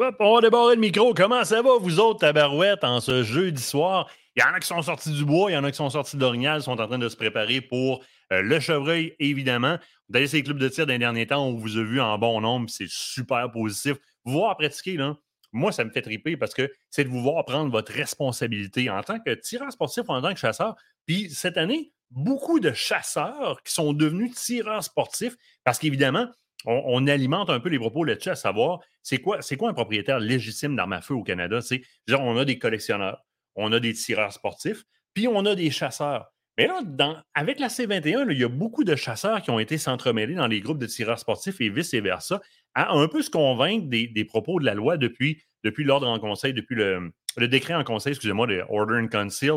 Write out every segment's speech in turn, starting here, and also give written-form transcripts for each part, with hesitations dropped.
Hop, on va débarrer le micro. Comment ça va, vous autres, tabarouettes, en ce jeudi soir? Il y en a qui sont sortis du bois, il y en a qui sont sortis d'Orignal, sont en train de se préparer pour le chevreuil, évidemment. D'aller ces clubs de tir des derniers temps, on vous a vu en bon nombre, c'est super positif. Vous voir pratiquer, là, moi, ça me fait triper parce que c'est de vous voir prendre votre responsabilité en tant que tireur sportif ou en tant que chasseur. Puis cette année, beaucoup de chasseurs qui sont devenus tireurs sportifs parce qu'évidemment, on alimente un peu les propos là-dessus, à savoir, c'est quoi un propriétaire légitime d'armes à feu au Canada? Genre, on a des collectionneurs, on a des tireurs sportifs, puis on a des chasseurs. Mais là, avec la C21, là, il y a beaucoup de chasseurs qui ont été s'entremêler dans les groupes de tireurs sportifs et vice-versa, à un peu se convaincre des propos de la loi depuis l'ordre en conseil, depuis le décret en conseil, excusez-moi, le Order in Council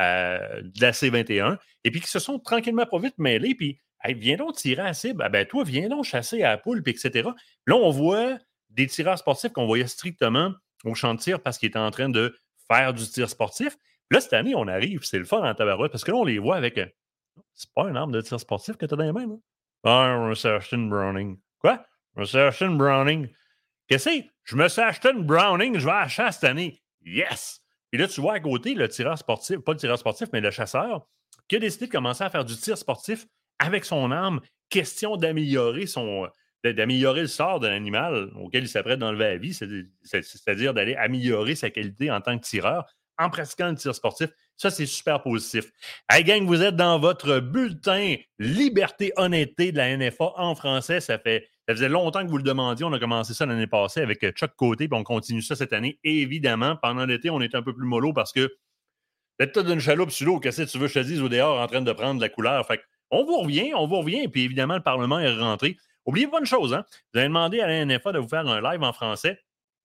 de la C21, et puis qui se sont tranquillement pas vite mêlés, puis hey, viens donc tirer à la cible. Ah ben, toi, viens donc chasser à la poule, puis etc. Là, on voit des tireurs sportifs qu'on voyait strictement au champ de tir parce qu'ils étaient en train de faire du tir sportif. Puis là, cette année, on arrive, c'est le fun en tabarouette, parce que là, on les voit avec. C'est pas une arme de tir sportif que tu as dans les mains, là? Ah, je me suis acheté une Browning. Quoi? Je me suis acheté une Browning. Qu'est-ce que c'est? Je me suis acheté une Browning, je vais à la chasse cette année. Yes! Et là, tu vois à côté le tireur sportif, pas le tireur sportif, mais le chasseur, qui a décidé de commencer à faire du tir sportif avec son arme. Question d'améliorer d'améliorer le sort de l'animal auquel il s'apprête d'enlever la vie, c'est-à-dire d'aller améliorer sa qualité en tant que tireur en pratiquant le tir sportif. Ça, c'est super positif. Hey gang, vous êtes dans votre bulletin Liberté, honnêteté de la NFA en français. Ça faisait longtemps que vous le demandiez. On a commencé ça l'année passée avec Chuck Côté, puis on continue ça cette année. Et évidemment, pendant l'été, on est un peu plus mollo parce que peut-être d'une chaloupe sur l'eau, qu'est-ce que tu veux que je te dise au dehors en train de prendre la couleur. Fait on vous revient, et puis évidemment, le Parlement est rentré. Oubliez pas une chose, hein? Vous avez demandé à la NFA de vous faire un live en français.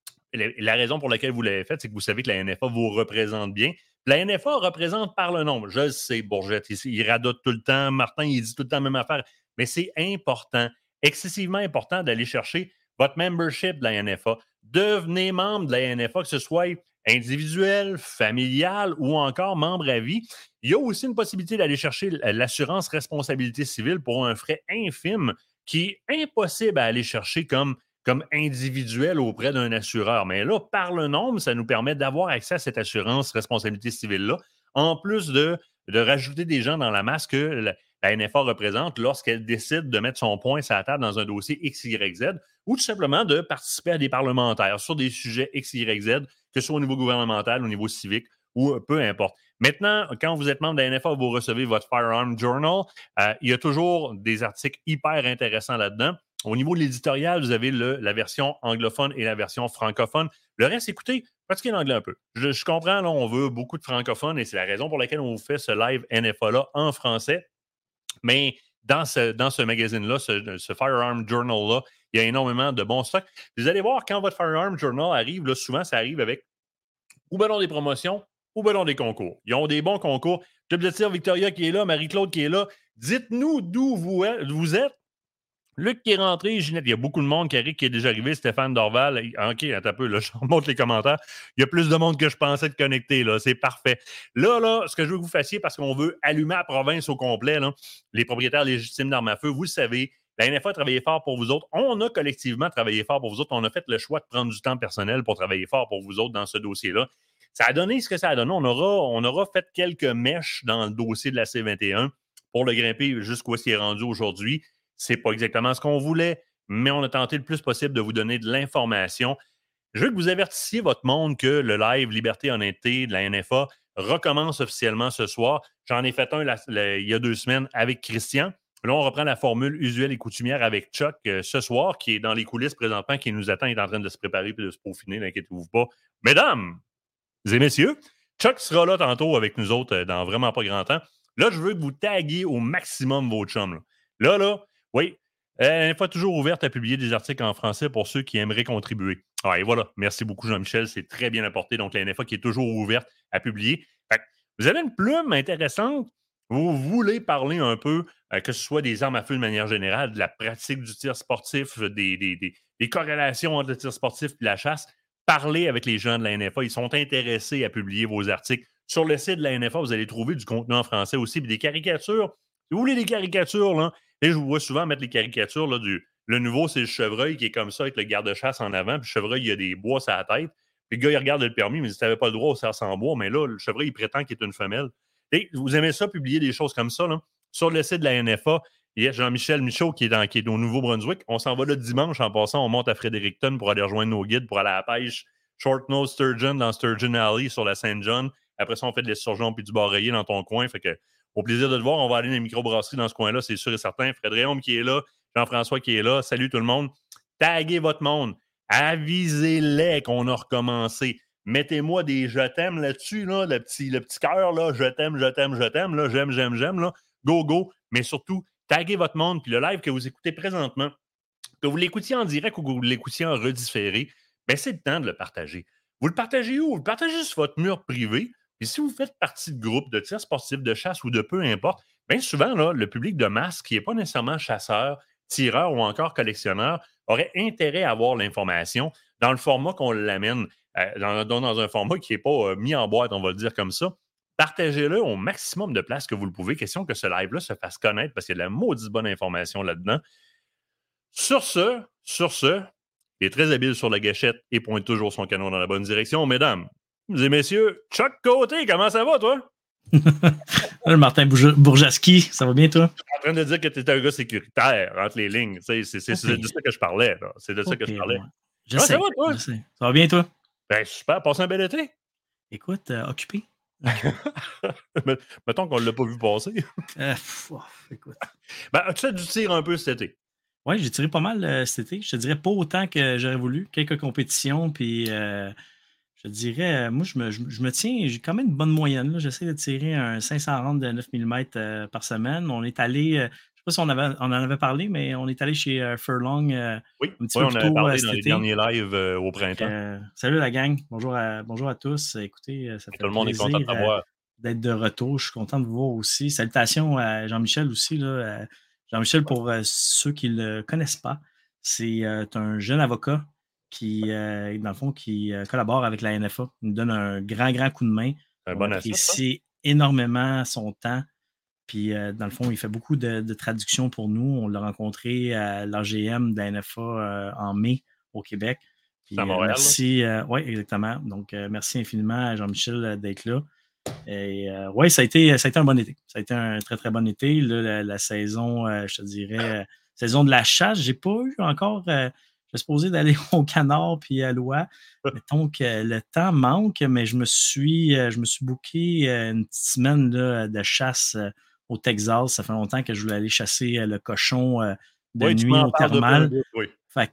La raison pour laquelle vous l'avez fait, c'est que vous savez que la NFA vous représente bien. La NFA représente par le nombre. Je le sais, Bourgette, il radote tout le temps. Martin, il dit tout le temps la même affaire. Mais c'est important, excessivement important d'aller chercher votre membership de la NFA. Devenez membre de la NFA, que ce soit individuel, familial ou encore membre à vie. Il y a aussi une possibilité d'aller chercher l'assurance responsabilité civile pour un frais infime qui est impossible à aller chercher comme individuel auprès d'un assureur. Mais là, par le nombre, ça nous permet d'avoir accès à cette assurance responsabilité civile-là, en plus de rajouter des gens dans la masse que la NFA représente lorsqu'elle décide de mettre son point sur la table dans un dossier XYZ ou tout simplement de participer à des parlementaires sur des sujets XYZ, que ce soit au niveau gouvernemental, au niveau civique ou peu importe. Maintenant, quand vous êtes membre de la NFA, vous recevez votre Firearm Journal. Il y a toujours des articles hyper intéressants là-dedans. Au niveau de l'éditorial, vous avez la version anglophone et la version francophone. Le reste, écoutez, pratiquez l'anglais un peu. Je comprends, là, on veut beaucoup de francophones et c'est la raison pour laquelle on vous fait ce live NFA-là en français. Mais dans ce magazine-là, ce Firearm Journal-là, il y a énormément de bons stocks. Vous allez voir, quand votre Firearm Journal arrive, là, souvent, ça arrive avec ou ben non des promotions ou ben non des concours. Ils ont des bons concours. Club de tir Victoria qui est là, Marie-Claude qui est là. Dites-nous d'où vous êtes. Luc qui est rentré, Ginette, il y a beaucoup de monde, Carrie qui est déjà arrivé, Stéphane Dorval. OK, attends un peu, là, je remonte les commentaires. Il y a plus de monde que je pensais de connecter, là, c'est parfait. Là, ce que je veux que vous fassiez, parce qu'on veut allumer la province au complet, là, les propriétaires légitimes d'armes à feu, vous le savez, la NFA a travaillé fort pour vous autres. On a collectivement travaillé fort pour vous autres. On a fait le choix de prendre du temps personnel pour travailler fort pour vous autres dans ce dossier-là. Ça a donné ce que ça a donné. On aura fait quelques mèches dans le dossier de la C21 pour le grimper jusqu'où est-ce qu'il est rendu aujourd'hui. C'est pas exactement ce qu'on voulait, mais on a tenté le plus possible de vous donner de l'information. Je veux que vous avertissiez votre monde que le live Liberté Honnêteté de la NFA recommence officiellement ce soir. J'en ai fait un il y a 2 semaines avec Christian. Là, on reprend la formule usuelle et coutumière avec Chuck ce soir, qui est dans les coulisses présentement, qui nous attend, il est en train de se préparer et de se peaufiner, n'inquiétez-vous pas. Mesdames et messieurs, Chuck sera là tantôt avec nous autres dans vraiment pas grand temps. Là, je veux que vous taguiez au maximum vos chums. Là, oui, une fois toujours ouverte à publier des articles en français pour ceux qui aimeraient contribuer. Ah, et voilà, merci beaucoup Jean-Michel, c'est très bien apporté. Donc, la NFA qui est toujours ouverte à publier. Fait que vous avez une plume intéressante, vous voulez parler un peu, que ce soit des armes à feu de manière générale, de la pratique du tir sportif, des corrélations entre le tir sportif et la chasse, parlez avec les gens de la NFA. Ils sont intéressés à publier vos articles. Sur le site de la NFA, vous allez trouver du contenu en français aussi, puis des caricatures. Si vous voulez des caricatures, là, et je vous vois souvent mettre les caricatures là, Le nouveau, c'est le chevreuil qui est comme ça avec le garde-chasse en avant. Puis le chevreuil, il a des bois sur la tête. Puis le gars, il regarde le permis, mais il dit tu n'avais pas le droit au cerf sans bois. Mais là, le chevreuil, il prétend qu'il est une femelle. Et vous aimez ça, publier des choses comme ça, là? Sur le site de la NFA, il y a Jean-Michel Michaud qui est au Nouveau-Brunswick. On s'en va là dimanche. En passant, on monte à Fredericton pour aller rejoindre nos guides pour aller à la pêche Short-Nose Sturgeon dans Sturgeon Alley sur la Saint-John. Après ça, on fait de l'esturgeon puis du bar rayé dans ton coin. Fait que, au plaisir de te voir, on va aller dans les microbrasseries dans ce coin-là, c'est sûr et certain. Fred Réaume qui est là, Jean-François qui est là. Salut tout le monde. Taguez votre monde. Avisez-les qu'on a recommencé. Mettez-moi des je t'aime là-dessus, là, le petit cœur, là, je t'aime, là, j'aime, là. Go, go. Mais surtout, taguez votre monde. Puis le live que vous écoutez présentement, que vous l'écoutiez en direct ou que vous l'écoutiez en redifféré, ben c'est le temps de le partager. Vous le partagez où? Vous le partagez sur votre mur privé. Puis si vous faites partie de groupes de tir sportif, de chasse ou de peu importe, bien souvent, là, le public de masse qui n'est pas nécessairement chasseur, tireur ou encore collectionneur aurait intérêt à avoir l'information dans le format qu'on l'amène, dans un format qui n'est pas mis en boîte, on va le dire comme ça. Partagez-le au maximum de places que vous le pouvez. Question que ce live-là se fasse connaître parce qu'il y a de la maudite bonne information là-dedans. Sur ce, il est très habile sur la gâchette et pointe toujours son canon dans la bonne direction. Mesdames et messieurs, Chuck Côté, comment ça va, toi? Martin Bourjaski, ça va bien, toi? Je suis en train de dire que tu es un gars sécuritaire entre les lignes. C'est de ça que je parlais. Là. C'est de ça que je parlais. Ouais. Comment ça va, toi? Ça va bien, toi? Ben, super. Passez un bel été. Écoute, occupé. Mettons qu'on ne l'a pas vu passer. Écoute. Ben, as-tu fait du tir un peu cet été? Oui, j'ai tiré pas mal cet été. Je te dirais pas autant que j'aurais voulu. Quelques compétitions, puis je te dirais, moi, je me tiens, j'ai quand même une bonne moyenne. Là. J'essaie de tirer un 500 rounds de 9 mm par semaine. On est allé, je ne sais pas si on en avait parlé, mais on est allé chez Furlong un petit peu on plus avait tôt parlé cet dans les été. derniers lives au printemps. Salut la gang, bonjour à tous. Écoutez, ça fait tout le monde plaisir est content de t'avoir. D'être de retour. Je suis content de vous voir aussi. Salutations à Jean-Michel aussi. Là. Jean-Michel, pour ceux qui ne le connaissent pas, c'est un jeune avocat qui, dans le fond, qui collabore avec la NFA. Il nous donne un grand coup de main. Un On bon apprécie énormément son temps. Puis, dans le fond, il fait beaucoup de traductions pour nous. On l'a rencontré à l'AGM de la NFA en mai au Québec. Puis, à Montréal. Merci. Oui, exactement. Donc, merci infiniment à Jean-Michel d'être là. Et oui, ça a été un bon été. Ça a été un très, très bon été. Là, la saison, je te dirais, saison de la chasse, j'ai pas eu encore. Je suis supposé d'aller au Canard puis à l'Oie. Mettons que le temps manque, mais je me suis booké une petite semaine là, de chasse au Texas. Ça fait longtemps que je voulais aller chasser le cochon de nuit au thermal. Fait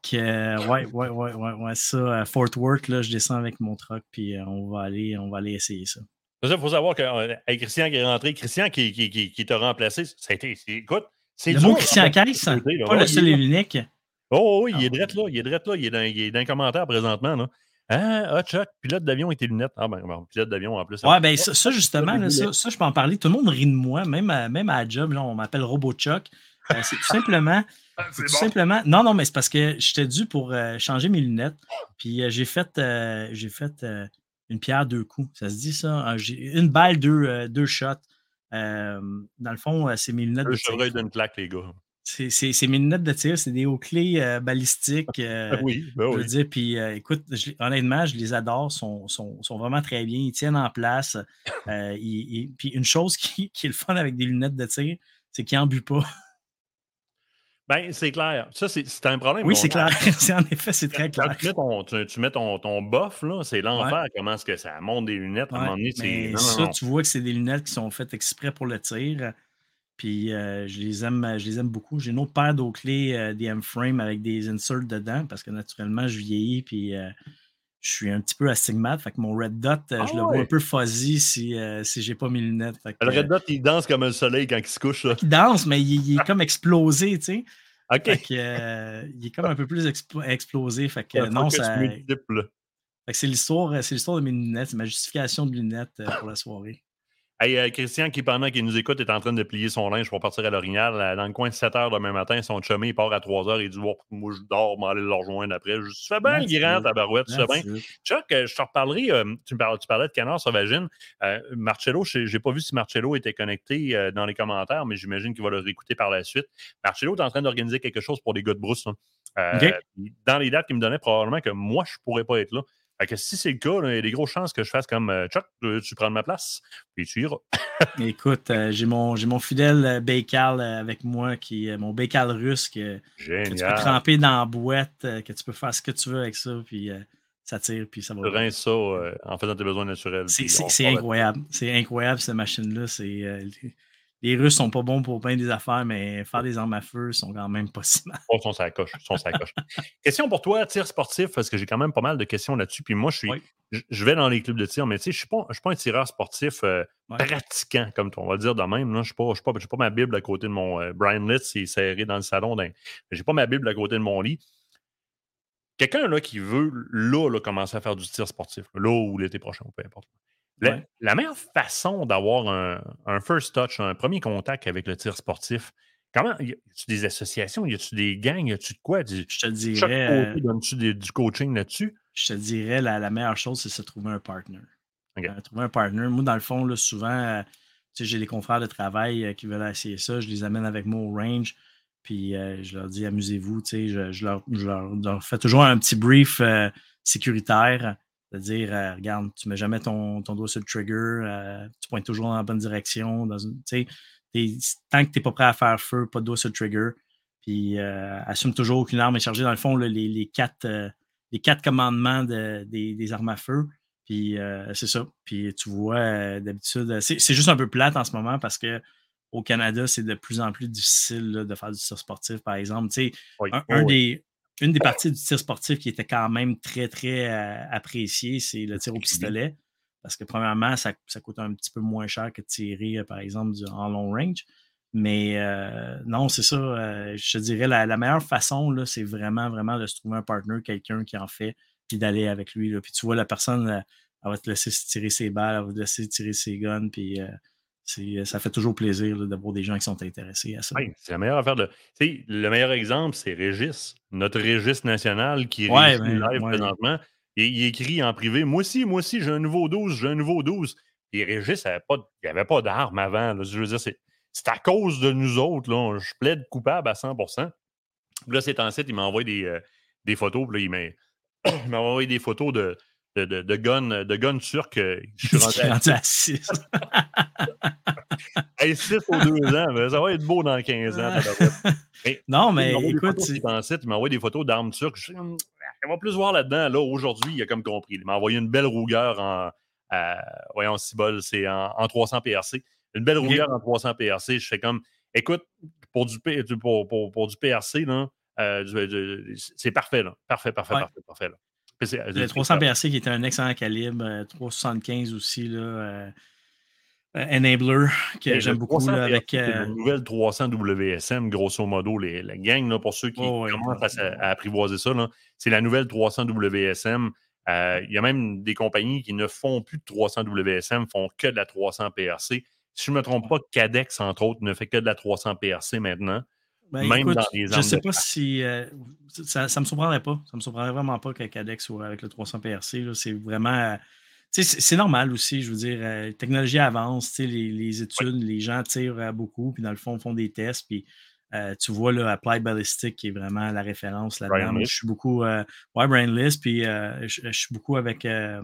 que, ouais, ça, Fort Worth, là, je descends avec mon truck, puis on va aller essayer ça. Il faut savoir que Christian qui est rentré, Christian qui t'a remplacé, ça a été, écoute, c'est le mot Christian Caisse, pas le seul et l'unique. Oh oui, il est drette là, il est dans un commentaire présentement, là. Chuck, pilote d'avion et tes lunettes. Ah ben, pilote d'avion en plus. Ouais, ben ça justement, là, ça, je peux en parler. Tout le monde rit de moi, même à la job, là, on m'appelle Robot Chuck. C'est tout simplement... simplement. Non, mais c'est parce que j'étais dû pour changer mes lunettes. Puis j'ai fait une pierre deux coups. Ça se dit ça? Une balle, deux shots. Dans le fond, c'est mes lunettes de tir. Le chevreuil d'une claque, les gars. C'est mes lunettes de tir, c'est des hauts-clés balistiques. Oui. Je veux dire, puis écoute, honnêtement, je les adore, sont vraiment très bien, ils tiennent en place. Puis une chose qui est le fun avec des lunettes de tir, c'est qu'ils n'embuent pas. Ben, c'est clair. Ça, c'est un problème. Oui, c'est clair. En effet, c'est très clair. Quand tu mets ton bof, là, c'est l'enfer. Comment est-ce que ça monte des lunettes? À un moment donné, mais tu vois que c'est des lunettes qui sont faites exprès pour le tir. Puis je les aime beaucoup. J'ai une autre paire d'eau-clés, des M-Frame avec des inserts dedans parce que naturellement, je vieillis puis je suis un petit peu astigmate. Fait que mon Red Dot, je le vois un peu fuzzy si j'ai pas mes lunettes. Fait que, le Red Dot, il danse comme le soleil quand il se couche. Là. Il danse, mais il est comme explosé, tu sais. OK. Fait que, il est comme un peu plus explosé. Fait que non, ça. Fait que c'est l'histoire de mes lunettes, c'est ma justification de lunettes pour la soirée. Hey, Christian, pendant qu'il nous écoute, est en train de plier son linge pour partir à l'Orignal. Dans le coin de 7 h demain matin, son chummy, il part à 3 h. Il dit oh, moi, je dors, m'aller le rejoindre après. Je dis, tu fais bien, Guirand, tabarouette, tu fais bien. Chuck, je te reparlerai. Tu parlais de Canard Sauvagine. Marcello, je n'ai pas vu si Marcello était connecté dans les commentaires, mais j'imagine qu'il va le réécouter par la suite. Marcello est en train d'organiser quelque chose pour les gars de brousse. Okay. Dans les dates qu'il me donnait, probablement que moi, je ne pourrais pas être là. Fait que si c'est le cas, il y a des grosses chances que je fasse comme Chuck, tu prends ma place, puis tu iras. Écoute, j'ai mon fidèle Baykal avec moi, mon Baykal russe que tu peux tremper dans la boîte, que tu peux faire ce que tu veux avec ça, puis ça tire, puis ça va. Tu rinces ça en faisant tes besoins naturels. C'est incroyable. C'est incroyable, cette machine-là. Les Russes sont pas bons pour bien des affaires, mais faire des armes à feu sont quand même pas si mal. Ils sont sur la coche. Question pour toi, tir sportif, parce que j'ai quand même pas mal de questions là-dessus. Puis moi, je vais dans les clubs de tir, mais tu sais, je ne suis pas un tireur sportif pratiquant, comme on va dire de même. Là. Je n'ai pas ma Bible à côté de mon Brian Litz, il est serré dans le salon. Je n'ai pas ma Bible à côté de mon lit. Quelqu'un là, qui veut là, commencer à faire du tir sportif, là ou l'été prochain, peu importe. La meilleure façon d'avoir un first touch, un premier contact avec le tir sportif, comment? Y a-tu des associations? Y a-tu des gangs? Y a-tu de quoi? Je te dirais. Donnes-tu du coaching là-dessus? Je te dirais, la meilleure chose, c'est de se trouver un partner. Okay. Trouver un partner. Moi, dans le fond, là, souvent, j'ai des confrères de travail qui veulent essayer ça. Je les amène avec moi au range. Puis je leur dis, amusez-vous. Je leur fais toujours un petit brief sécuritaire. C'est-à-dire, regarde, tu ne mets jamais ton doigt sur le trigger, tu pointes toujours dans la bonne direction. Tant que tu n'es pas prêt à faire feu, pas de doigt sur le trigger. Puis, assume toujours aucune arme est chargée. Dans le fond, là, les quatre commandements des armes à feu. Puis, c'est ça. Puis, tu vois, d'habitude, c'est juste un peu plate en ce moment parce que au Canada, c'est de plus en plus difficile là, de faire du tir sportif, par exemple. Une des parties du tir sportif qui était quand même très, très appréciée, c'est le tir au pistolet. Parce que, premièrement, ça coûte un petit peu moins cher que de tirer, par exemple, en long range. Mais non, c'est ça. Je te dirais, la meilleure façon, là, c'est vraiment, vraiment de se trouver un partner, quelqu'un qui en fait, puis d'aller avec lui. Là. Puis tu vois, la personne, elle va te laisser tirer ses balles, elle va te laisser tirer ses guns, puis ça fait toujours plaisir là, d'avoir des gens qui sont intéressés à ça. Oui, c'est la meilleure affaire de. Le meilleur exemple, c'est Régis, notre Régis national qui régit live présentement. Il écrit en privé moi aussi, j'ai un nouveau 12. Et Régis, il n'y avait pas d'armes avant. Là. Je veux dire, c'est à cause de nous autres. Là. Je plaide coupable à 100%. Là, c'est en site, il m'a envoyé des photos. Là, il m'a envoyé des photos de guns turcs. Je suis rendu à 6. Hey, 6 aux 2 ans, mais ça va être beau dans 15 ans. Non, mais écoute. Il m'a envoyé des photos d'armes turques. Je va plus voir là-dedans. Là, aujourd'hui, il a comme compris. Il m'a envoyé une belle Ruger voyons, cibole, c'est en 300 PRC. Une belle Ruger en 300 PRC. Je fais comme, écoute, pour du PRC, là, c'est parfait. Là. Parfait. Là. Le 300 PRC qui était un excellent calibre, 375 aussi, là, Enabler, que j'aime beaucoup. Là, avec la nouvelle 300 WSM, grosso modo, la gang, là, pour ceux qui commencent à apprivoiser ça, c'est la nouvelle 300 WSM. Il y a même des compagnies qui ne font plus de 300 WSM, font que de la 300 PRC. Si je ne me trompe pas, Cadex, entre autres, ne fait que de la 300 PRC maintenant. Ben, même écoute, dans les armes. Je ne sais pas si. Ça ne me surprendrait pas. Ça ne me surprendrait vraiment pas que Cadex soit avec le 300 PRC. Là, c'est vraiment. C'est normal aussi, je veux dire, la technologie avance, les études, les gens tirent beaucoup, puis dans le fond, font des tests, puis tu vois, là, Applied Ballistic qui est vraiment la référence là-dedans. Moi, je suis beaucoup, Brian List, puis je suis beaucoup avec,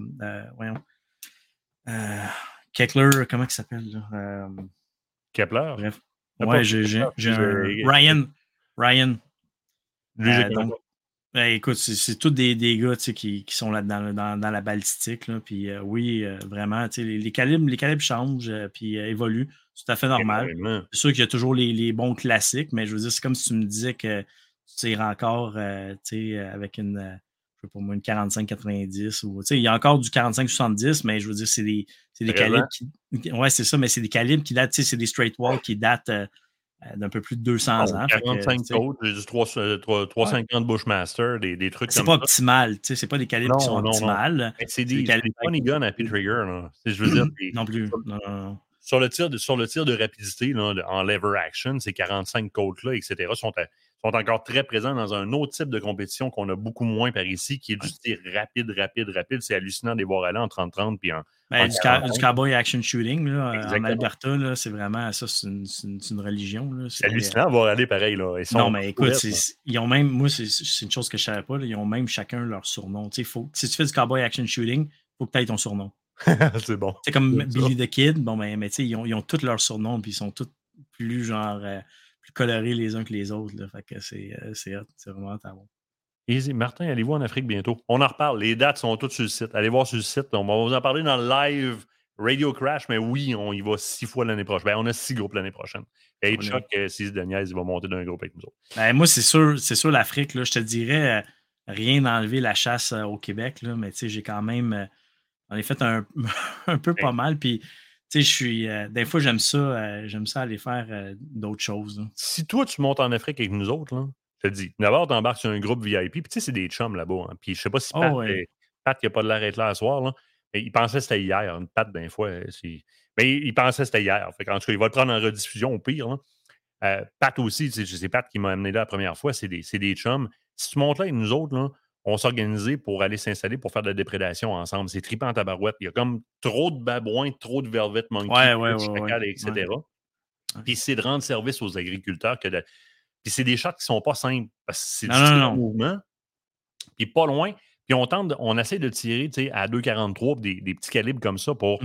Keckler, comment il s'appelle, là? Kepler? Bref. Ouais, j'ai un Ryan. Donc, écoute, c'est tous des gars qui sont là-dedans, dans la balistique. Là, puis oui, vraiment, les calibres changent puis évoluent. C'est tout à fait normal. C'est sûr qu'il y a toujours les bons classiques, mais je veux dire, c'est comme si tu me disais que tu tires encore avec une 45-90 ou il y a encore du 45-70, mais je veux dire, c'est des calibres qui. Ouais, c'est ça, mais c'est des calibres qui datent, c'est des straight wall qui datent d'un peu plus de 200 ans. 45 côtes, j'ai du 350 Bushmaster, des trucs comme ça. C'est pas optimal, c'est pas des calibres qui sont optimales. C'est des funny guns à P-Trigger. Je veux dire, non plus. Non. sur le tir de rapidité, là, en lever action, ces 45 Colts-là, etc., sont encore très présents dans un autre type de compétition qu'on a beaucoup moins par ici, qui est du tir rapide. C'est hallucinant de les voir aller en 30-30 puis en du cowboy action shooting là, en Alberta, là, c'est vraiment ça, c'est une religion. Là, c'est hallucinant de voir aller pareil. Là. Non, mais écoute, ils ont même, moi, c'est une chose que je ne savais pas, là, ils ont même chacun leur surnom. Si tu fais du cowboy action shooting, il faut que tu aies ton surnom. C'est bon. C'est comme Billy the Kid, bon, mais ils ont tous leurs surnoms, puis ils sont tous plus plus colorés les uns que les autres. Là, fait que c'est hot, c'est vraiment bon. Easy. Martin, allez-vous en Afrique bientôt? On en reparle. Les dates sont toutes sur le site. Allez voir sur le site. On va vous en parler dans le live Radio Crash, mais oui, on y va 6 fois l'année prochaine. On a 6 groupes l'année prochaine. Et Chuck, si Daniel, il va monter d'un groupe avec nous autres. Moi, c'est sûr l'Afrique, là, je te dirais, rien d'enlever la chasse au Québec, là, mais j'ai quand même, on est fait un peu pas mal. Puis, je suis, des fois, j'aime ça aller faire d'autres choses. Là. Si toi, tu montes en Afrique avec nous autres, là, je te dis, d'abord, tu embarques sur un groupe VIP, puis c'est des chums là-bas. Hein. Puis je sais pas si Pat qui n'a pas de l'air d'être là ce soir, là, mais il pensait que c'était hier. Pat, d'un fois, mais il pensait que c'était hier. Fait en tout cas, il va le prendre en rediffusion au pire. Là. Pat aussi, c'est Pat qui m'a amené là la première fois, c'est des chums. Si tu montes là avec nous autres, là, on s'organisait pour aller s'installer pour faire de la déprédation ensemble. C'est trippant en tabarouette. Il y a comme trop de babouins, trop de velvet monkey, etc. Ouais. Puis c'est de rendre service aux agriculteurs que Puis c'est des shots qui sont pas simples. Parce que c'est du mouvement. Puis pas loin. Puis on essaie de tirer à 2,43 des petits calibres comme ça pour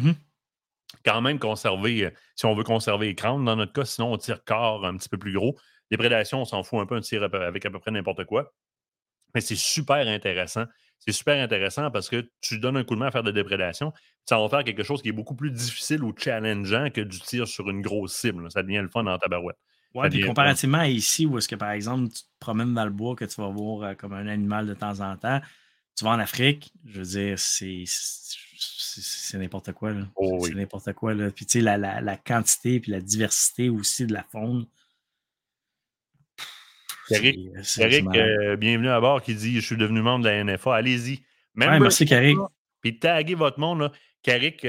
quand même conserver, si on veut conserver les crânes dans notre cas, sinon on tire corps un petit peu plus gros. Les prédations, on s'en fout un peu, on tire avec à peu près n'importe quoi. Mais c'est super intéressant. C'est super intéressant parce que tu donnes un coup de main à faire de déprédation. Ça va faire quelque chose qui est beaucoup plus difficile ou challengeant que du tir sur une grosse cible. Ça devient le fun en tabarouette. Oui, puis comparativement à ici, où est-ce que, par exemple, tu te promènes dans le bois, que tu vas voir comme un animal de temps en temps, tu vas en Afrique, je veux dire, c'est n'importe quoi. Là. C'est n'importe quoi. Là. Puis, tu sais, la quantité puis la diversité aussi de la faune. Carrick, bienvenue à bord, qui dit « Je suis devenu membre de la NFA. » Allez-y. Merci, Carrick. Puis taguez votre monde. Là. Carrick,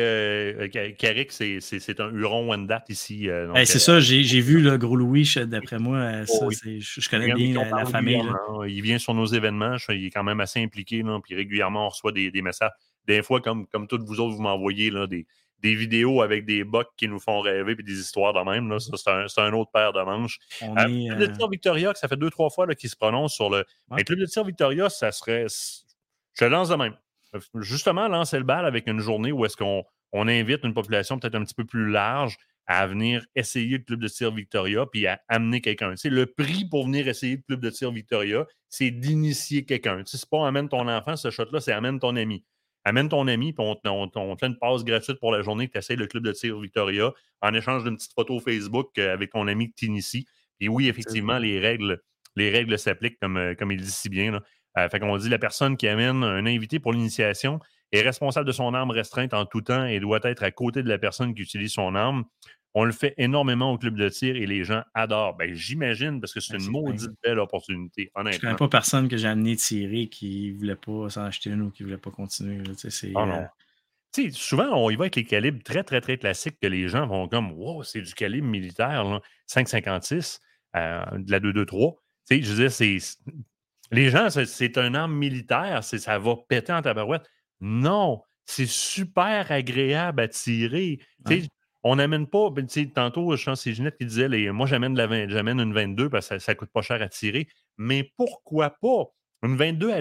c'est un Huron Wendat ici. C'est ça, j'ai vu le Gros Louis, d'après moi. Je connais bien la famille. Là. Il vient sur nos événements. Il est quand même assez impliqué. Là, puis régulièrement, on reçoit des messages. Des fois, comme toutes vous autres, vous m'envoyez là, des vidéos avec des bocs qui nous font rêver puis des histoires de même. Là. Ça, c'est un autre paire de manches. Club de tir Victoria, que ça fait 2-3 fois qu'il se prononce sur le... Ouais. Club de tir Victoria, ça serait... Je lance de même. Justement, lancer le bal avec une journée où est-ce qu'on invite une population peut-être un petit peu plus large à venir essayer le club de tir Victoria puis à amener quelqu'un. T'sais, le prix pour venir essayer le club de tir Victoria, c'est d'initier quelqu'un. C'est pas amène ton enfant, ce shot-là, c'est amène ton ami. Amène ton ami, puis on fait une passe gratuite pour la journée que tu essaies le club de tir Victoria en échange d'une petite photo Facebook avec ton ami que tu inities. Et oui, effectivement, les règles s'appliquent comme il dit si bien. Là. Fait qu'on dit la personne qui amène un invité pour l'initiation est responsable de son arme restreinte en tout temps et doit être à côté de la personne qui utilise son arme. On le fait énormément au club de tir et les gens adorent. Ben, j'imagine, parce que c'est une maudite belle opportunité, honnêtement. Je ne connais pas personne que j'ai amené tirer qui ne voulait pas s'en acheter une ou qui ne voulait pas continuer. Non. Souvent, on y va avec les calibres très, très, très classiques que les gens vont comme « Wow, c'est du calibre militaire, là, 5,56, de la 2,23. » Je veux dire, les gens, c'est une arme militaire, ça va péter en tabarouette. Non, c'est super agréable à tirer. Ouais. On n'amène pas, tantôt, je pense que c'est Ginette qui disait, moi, j'amène une 22 parce que ça ne coûte pas cher à tirer. Mais pourquoi pas? Une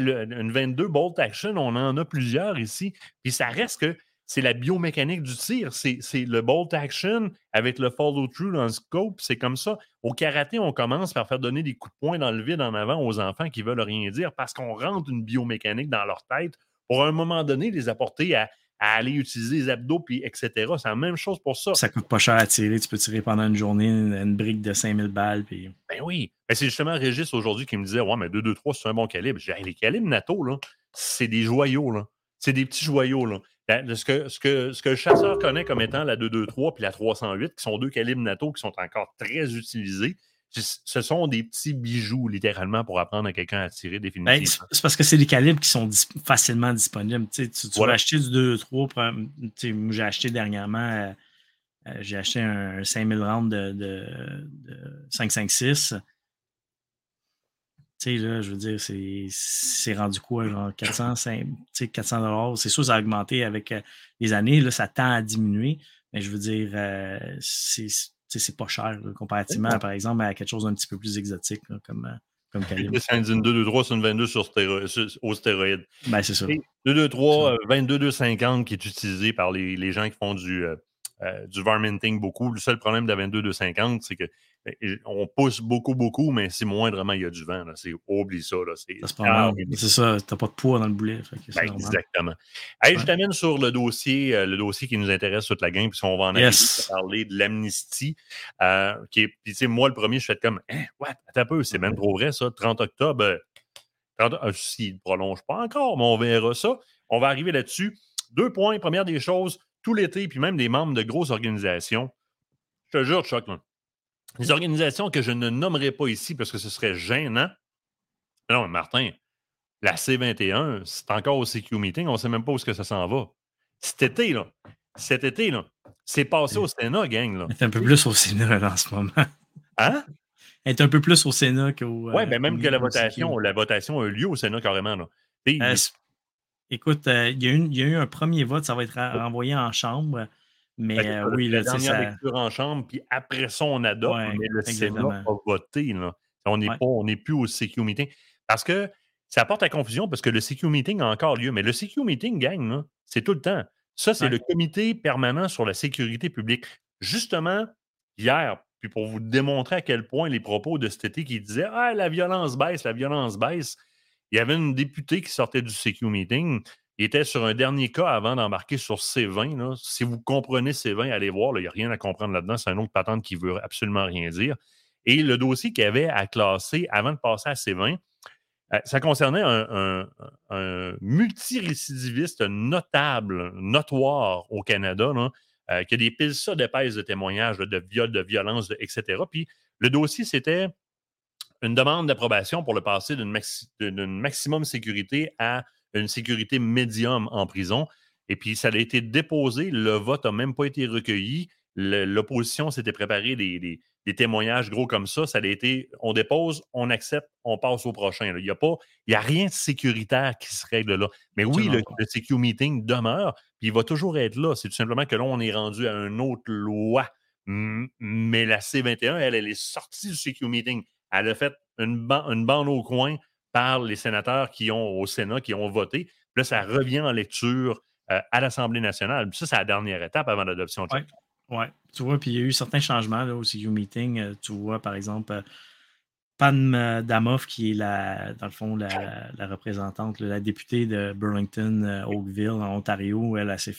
22 bolt action, on en a plusieurs ici. Puis ça reste que c'est la biomécanique du tir. C'est le bolt action avec le follow-through dans le scope. C'est comme ça. Au karaté, on commence par faire donner des coups de poing dans le vide en avant aux enfants qui veulent rien dire parce qu'on rentre une biomécanique dans leur tête pour à un moment donné les apporter à aller utiliser les abdos, puis etc. C'est la même chose pour ça. Ça coûte pas cher à tirer. Tu peux tirer pendant une journée une brique de 5000 balles. Puis... Ben oui. Ben c'est justement Régis aujourd'hui qui me disait « Ouais, mais 2,23, c'est un bon calibre. » Je dis hey, les calibres NATO, là, c'est des joyaux. Là. C'est des petits joyaux. Là. Ce que le chasseur connaît comme étant la 2,23 puis la 308, qui sont deux calibres NATO qui sont encore très utilisés, ce sont des petits bijoux, littéralement, pour apprendre à quelqu'un à tirer définitivement. C'est parce que c'est des calibres qui sont facilement disponibles. Tu vas acheter du 2,3. Moi, j'ai acheté dernièrement J'ai acheté un 5000 rounds de 5.56. Tu sais, là, je veux dire, c'est rendu quoi, genre 400, 400 $. C'est sûr, ça a augmenté avec les années. Là, ça tend à diminuer. Mais je veux dire, c'est pas cher là, comparativement, par exemple, à quelque chose d'un petit peu plus exotique là, comme calibre. C'est une 2-2-3, c'est une 22 aux stéroïdes. Ben, c'est ça. 2-2-3, 22-250 qui est utilisé par les gens qui font du varminting beaucoup. Le seul problème de la 22-250, c'est que on pousse beaucoup, beaucoup, mais si moindrement il y a du vent, là, oublie ça. Là, Ça se promène. C'est ça, t'as pas de poids dans le boulet. Fait que c'est normal. Exactement. Hey, je t'amène sur le dossier qui nous intéresse toute la game, puisqu'on va en arriver à parler de l'amnistie. Puis, tu sais, moi, le premier, je fais comme, what, attends un peu, c'est même trop vrai, ça, 30 octobre. S'il ne prolonge pas encore, mais on verra ça. On va arriver là-dessus. 2 points. Première des choses, tout l'été, puis même des membres de grosses organisations. Je te jure, Chuck, des organisations que je ne nommerai pas ici parce que ce serait gênant. Non, Martin, la C21, c'est encore au CQ Meeting, on ne sait même pas où est-ce que ça s'en va. Cet été, c'est passé au Sénat, gang. Là. Elle est un peu plus au Sénat là, en ce moment. Hein? Elle est un peu plus au Sénat qu'au. Oui, même que la votation a eu lieu au Sénat carrément. Là. Écoute, il y a eu un premier vote, ça va être renvoyé en chambre. Mais oui, la là, dernière lecture en chambre, puis après ça, on adopte, mais le Sénat a voté. Là. On n'est plus au CQ Meeting. Parce que ça porte à confusion, parce que le CQ Meeting a encore lieu. Mais le CQ Meeting, gang, là, c'est tout le temps. Ça, c'est le comité permanent sur la sécurité publique. Justement, hier, puis pour vous démontrer à quel point les propos de cet été qui disaient « Ah, la violence baisse, il y avait une députée qui sortait du CQ Meeting. Il était sur un dernier cas avant d'embarquer sur C20. Là. Si vous comprenez C20, allez voir, il n'y a rien à comprendre là-dedans. C'est une autre patente qui ne veut absolument rien dire. Et le dossier qu'il y avait à classer avant de passer à C20, ça concernait un multirécidiviste notable, notoire au Canada, là, qui a des piles ça d'épaisse de témoignages là, de viols, de violences, etc. Puis le dossier, c'était une demande d'approbation pour le passer d'une maximum sécurité à une sécurité médium en prison. Et puis, ça a été déposé. Le vote n'a même pas été recueilli. L'opposition s'était préparé des témoignages gros comme ça. Ça a été, on dépose, on accepte, on passe au prochain. Il n'y a rien de sécuritaire qui se règle là. Mais oui, le CQ Meeting demeure, puis il va toujours être là. C'est tout simplement que là, on est rendu à une autre loi. Mais la C21, elle est sortie du CQ Meeting. Elle a fait une bande au coin par les sénateurs au Sénat qui ont voté. Puis là, ça revient en lecture à l'Assemblée nationale. Puis ça, c'est la dernière étape avant l'adoption. Oui. Tu vois, puis il y a eu certains changements là, au CQ Meeting. Tu vois, par exemple, Pam Damoff, qui est dans le fond la représentante, la députée de Burlington, Oakville, en Ontario, elle s'est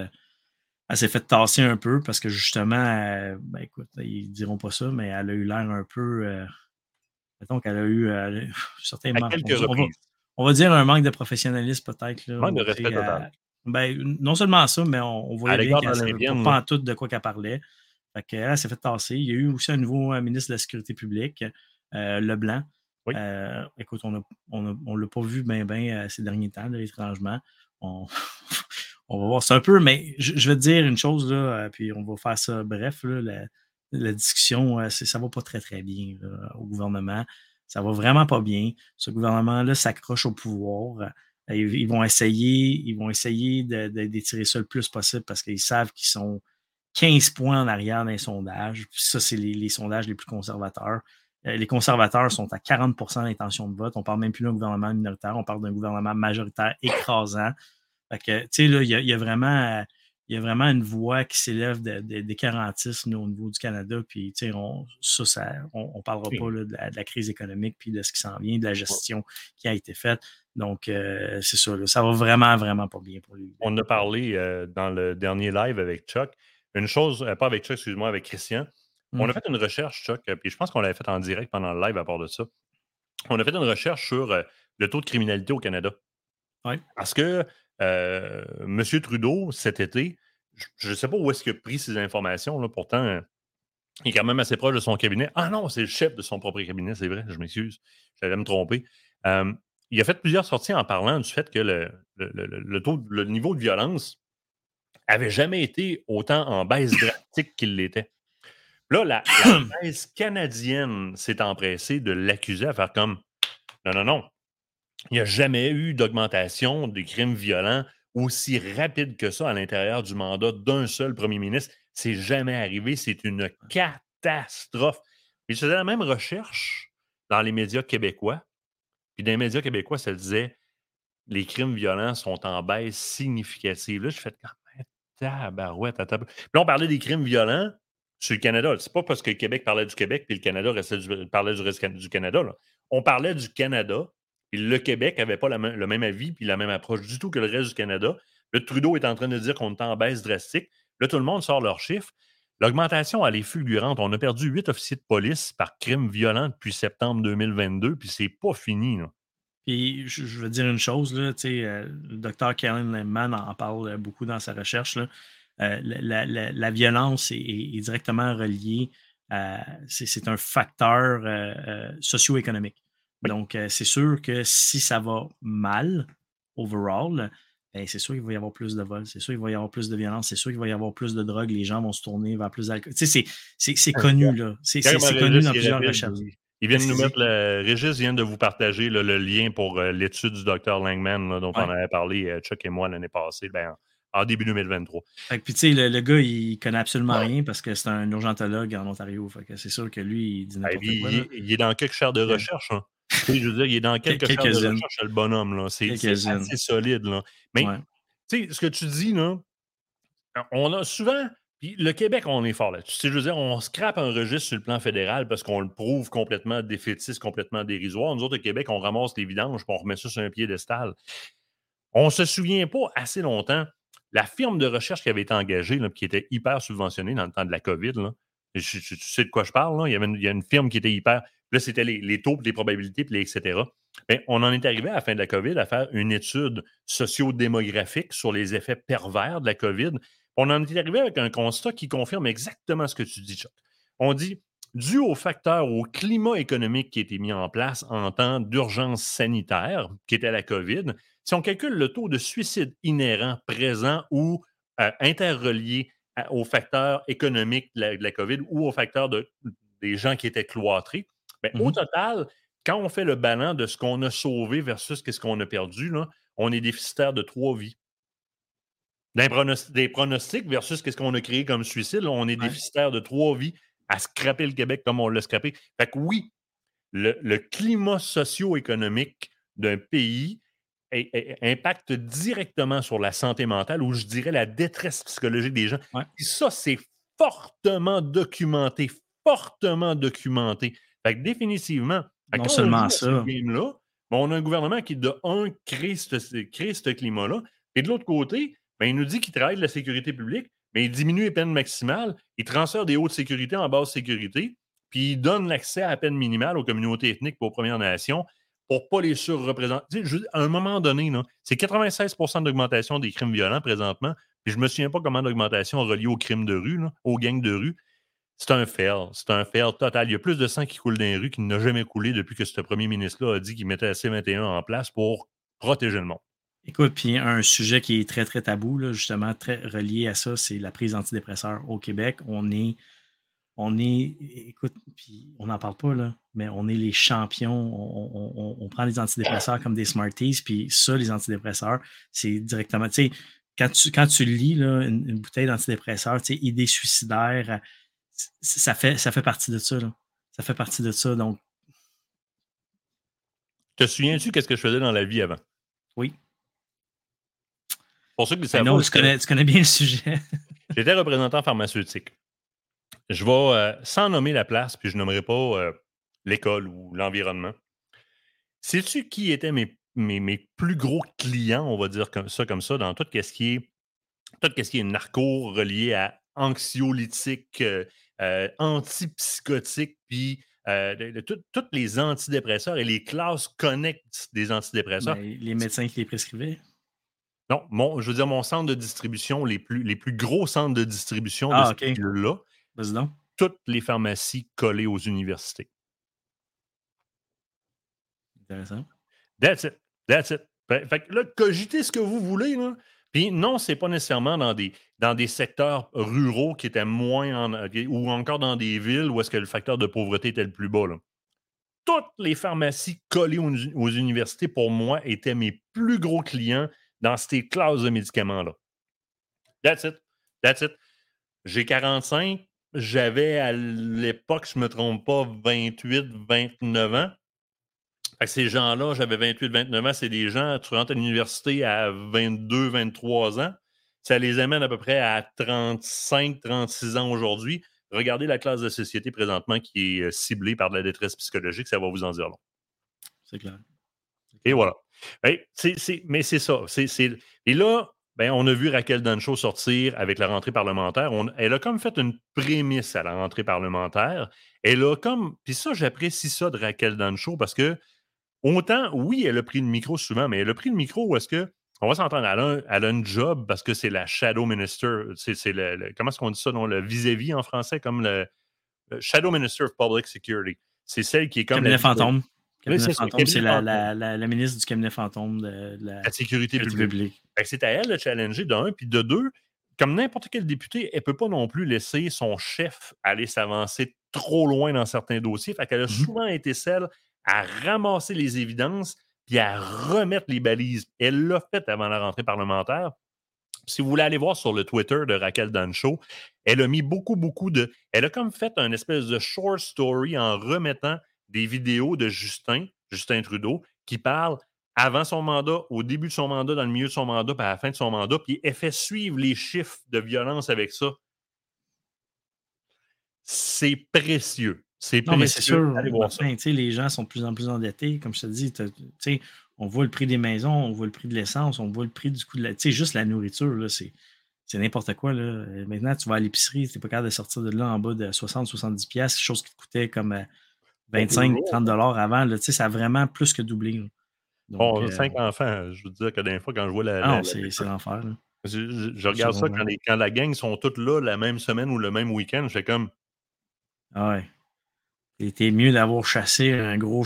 fait tasser un peu parce que justement, écoute, ils diront pas ça, mais elle a eu l'air un peu. Mettons qu'elle a eu certains manques. On va dire un manque de professionnalisme peut-être. Manque de respect total. Non seulement ça, mais on voyait bien qu'elle ne savait pas en tout de quoi qu'elle parlait. Fait qu'elle s'est fait tasser. Il y a eu aussi un nouveau ministre de la Sécurité publique, Leblanc. Oui. Écoute, on ne l'a pas vu bien ces derniers temps, là, étrangement. On va voir ça un peu, mais je vais te dire une chose, là, puis on va faire ça bref. Là, la discussion, ça ne va pas très, très bien là, au gouvernement. Ça ne va vraiment pas bien. Ce gouvernement-là s'accroche au pouvoir. Ils vont essayer d'étirer ça le plus possible parce qu'ils savent qu'ils sont 15 points en arrière dans les sondages. Puis ça, c'est les sondages les plus conservateurs. Les conservateurs sont à 40 d'intention de vote. On ne parle même plus d'un gouvernement minoritaire, on parle d'un gouvernement majoritaire écrasant. Fait que, tu sais, là, il y a vraiment une voix qui s'élève d'écœurantisme au niveau du Canada. Puis, tu sais, on ne parlera pas là, de la crise économique puis de ce qui s'en vient, de la gestion qui a été faite. Donc, c'est ça. Là, ça va vraiment, vraiment pas bien pour lui. On a parlé dans le dernier live avec Chuck. Une chose, pas avec Chuck, excuse-moi, avec Christian. On a fait une recherche, Chuck, puis je pense qu'on l'avait fait en direct pendant le live à part de ça. On a fait une recherche sur le taux de criminalité au Canada. Oui. Parce que M. Trudeau, cet été, je ne sais pas où est-ce qu'il a pris ces informations. Là, pourtant, il est quand même assez proche de son cabinet. Ah non, c'est le chef de son propre cabinet, c'est vrai, je m'excuse. J'allais me tromper. Il a fait plusieurs sorties en parlant du fait que le niveau de violence n'avait jamais été autant en baisse drastique qu'il l'était. Là, la presse canadienne s'est empressée de l'accuser à faire comme non, non, non. Il n'y a jamais eu d'augmentation des crimes violents aussi rapide que ça à l'intérieur du mandat d'un seul premier ministre. C'est jamais arrivé. C'est une catastrophe. Puis je faisais la même recherche dans les médias québécois. Puis dans les médias québécois, ça disait les crimes violents sont en baisse significative. Là, je fais quand même tabarouette. Puis là, on parlait des crimes violents sur le Canada. C'est pas parce que le Québec parlait du Québec puis le Canada parlait du reste du Canada. Là. On parlait du Canada, puis le Québec n'avait pas le même avis puis la même approche du tout que le reste du Canada. Le Trudeau est en train de dire qu'on est en baisse drastique. Là, tout le monde sort leurs chiffres. L'augmentation, elle est fulgurante. On a perdu 8 officiers de police par crime violent depuis septembre 2022, puis c'est pas fini. Là. Puis je veux dire une chose, là, le docteur Kellen Lehman en parle beaucoup dans sa recherche. Là. La violence est directement reliée c'est un facteur socio-économique. Oui. Donc, c'est sûr que si ça va mal, overall, ben, c'est sûr qu'il va y avoir plus de vols, c'est sûr qu'il va y avoir plus de violence, c'est sûr qu'il va y avoir plus de drogue, les gens vont se tourner vers plus d'alcool. C'est connu, là. C'est connu dans plusieurs recherches. Ils viennent nous mettre Régis vient de vous partager là, le lien pour l'étude du Dr Langman là, dont on avait parlé, Chuck et moi, l'année passée, en début 2023. Fait que, puis, tu sais, le gars, il connaît absolument rien parce que c'est un urgentologue en Ontario. Fait que c'est sûr que lui, il dit n'importe quoi. Il est dans quelques chaires de recherche. Hein. Je veux dire, il est dans quelques chaires de recherche, le bonhomme. Là. C'est assez solide. Là. Mais, tu sais, ce que tu dis, là, on a souvent... Puis le Québec, on est fort là-dessus. Je veux dire, on scrape un registre sur le plan fédéral parce qu'on le prouve complètement défaitiste, complètement dérisoire. Nous autres, au Québec, on ramasse les vidanges et on remet ça sur un piédestal. On ne se souvient pas assez longtemps. La firme de recherche qui avait été engagée, là, qui était hyper subventionnée dans le temps de la COVID, là, tu sais de quoi je parle, là? Il y a une firme qui était hyper... Là, c'était les taux, les probabilités, etc. Bien, on en est arrivé à la fin de la COVID à faire une étude socio-démographique sur les effets pervers de la COVID. On en est arrivé avec un constat qui confirme exactement ce que tu dis, Chuck. On dit, dû au facteur, au climat économique qui a été mis en place en temps d'urgence sanitaire, qui était la COVID, si on calcule le taux de suicide inhérent présent ou interrelié aux facteurs économiques de la COVID ou aux facteurs des gens qui étaient cloîtrés, bien, au total, quand on fait le bilan de ce qu'on a sauvé versus ce qu'on a perdu, là, on est déficitaire de 3 vies. Des pronostics versus ce qu'on a créé comme suicide, là, on est déficitaire de 3 vies à scraper le Québec comme on l'a scrappé. Fait que oui, le climat socio-économique d'un pays impacte directement sur la santé mentale ou je dirais la détresse psychologique des gens. Et ça, c'est fortement documenté, fortement documenté. Fait que définitivement, non seulement ça, game-là, on a un gouvernement qui, de un, crée ce climat-là, et de l'autre côté, ben, il nous dit qu'il travaille de la sécurité publique, mais il diminue les peines maximales, il transfère des hautes sécurités en basse sécurité, puis il donne l'accès à la peine minimale aux communautés ethniques et aux Premières Nations pour ne pas les surreprésenter. À un moment donné, c'est 96 d'augmentation des crimes violents présentement, puis je ne me souviens pas comment d'augmentation reliée aux crimes de rue, là, aux gangs de rue. C'est un fail. C'est un fail total. Il y a plus de sang qui coule dans les rues qu'il n'a jamais coulé depuis que ce premier ministre-là a dit qu'il mettait la C-21 en place pour protéger le monde. Écoute, puis un sujet qui est très, très tabou, là, justement, très relié à ça, c'est la prise d'antidépresseurs au Québec. Écoute, puis on n'en parle pas, là, mais on est les champions. On prend les antidépresseurs comme des Smarties, puis ça, les antidépresseurs, c'est directement, tu sais, quand tu lis là, une bouteille d'antidépresseurs, tu sais, idées suicidaires, ça fait partie de ça, là. Ça fait partie de ça, donc. Te souviens-tu qu'est-ce que je faisais dans la vie avant? Oui. Pour ceux qui savent non, tu connais bien le sujet. J'étais représentant pharmaceutique. Je vais, sans nommer la place, puis je nommerai pas l'école ou l'environnement. Sais-tu qui étaient mes plus gros clients, on va dire comme ça, dans tout ce qui est narco relié à anxiolytique, antipsychotique, puis tous les antidépresseurs et les classes connectes des antidépresseurs. Ben, les médecins qui les prescrivaient? Non, je veux dire mon centre de distribution, les plus gros centres de distribution de ces pilules-là, vas-y donc. Toutes les pharmacies collées aux universités. Intéressant. That's it. Fait que là, cogitez ce que vous voulez, là. Puis non, c'est pas nécessairement dans des secteurs ruraux qui étaient ou encore dans des villes où est-ce que le facteur de pauvreté était le plus bas, là. Toutes les pharmacies collées aux universités, pour moi, étaient mes plus gros clients dans ces classes de médicaments-là. That's it. That's it. J'ai 45. J'avais à l'époque, je ne me trompe pas, 28, 29 ans. Fait que ces gens-là, j'avais 28, 29 ans, c'est des gens, tu rentres à l'université à 22, 23 ans. Ça les amène à peu près à 35, 36 ans aujourd'hui. Regardez la classe de société présentement qui est ciblée par de la détresse psychologique, ça va vous en dire long. C'est clair. Et voilà. Mais c'est ça. Et là, on a vu Raquel Dancho sortir avec la rentrée parlementaire. Elle a comme fait une prémisse à la rentrée parlementaire. Elle a comme. Puis ça, j'apprécie ça de Raquel Dancho parce que autant, oui, elle a pris le micro souvent, mais elle a pris le micro où est-ce que. On va s'entendre, elle a une job parce que c'est la shadow minister. C'est comment est-ce qu'on dit ça, non? Le vis-à-vis en français, comme le shadow minister of public security. C'est celle qui est comme Cabinet fantôme. Cabinet fantôme, c'est fantôme. la ministre du cabinet fantôme de la sécurité publique. C'est à elle de challenger d'un, puis de deux, comme n'importe quel député, elle ne peut pas non plus laisser son chef aller s'avancer trop loin dans certains dossiers. Fait qu'elle a souvent été celle à ramasser les évidences puis à remettre les balises. Elle l'a fait avant la rentrée parlementaire. Si vous voulez aller voir sur le Twitter de Raquel Dancho, elle a mis beaucoup de. Elle a comme fait un espèce de short story en remettant des vidéos de Justin Trudeau, qui parle avant son mandat, au début de son mandat, dans le milieu de son mandat, puis à la fin de son mandat, puis elle fait suivre les chiffres de violence avec ça. C'est précieux. C'est non, précieux. mais c'est sûr. Allez voir ça. Les gens sont de plus en plus endettés. Comme je te dis, on voit le prix des maisons, on voit le prix de l'essence, on voit le prix du coût de la. Juste la nourriture, là, c'est n'importe quoi. Là. Maintenant, tu vas à l'épicerie, tu n'es pas capable de sortir de là en bas de 60-70$, quelque chose qui te coûtait comme 25-30$ avant. Là, ça a vraiment plus que doublé. Donc, 5 enfants, je veux dire que des fois, quand je vois non, c'est l'enfer. Je regarde ça quand la gang sont toutes là la même semaine ou le même week-end, je fais comme. Ah ouais. C'était mieux d'avoir chassé un gros.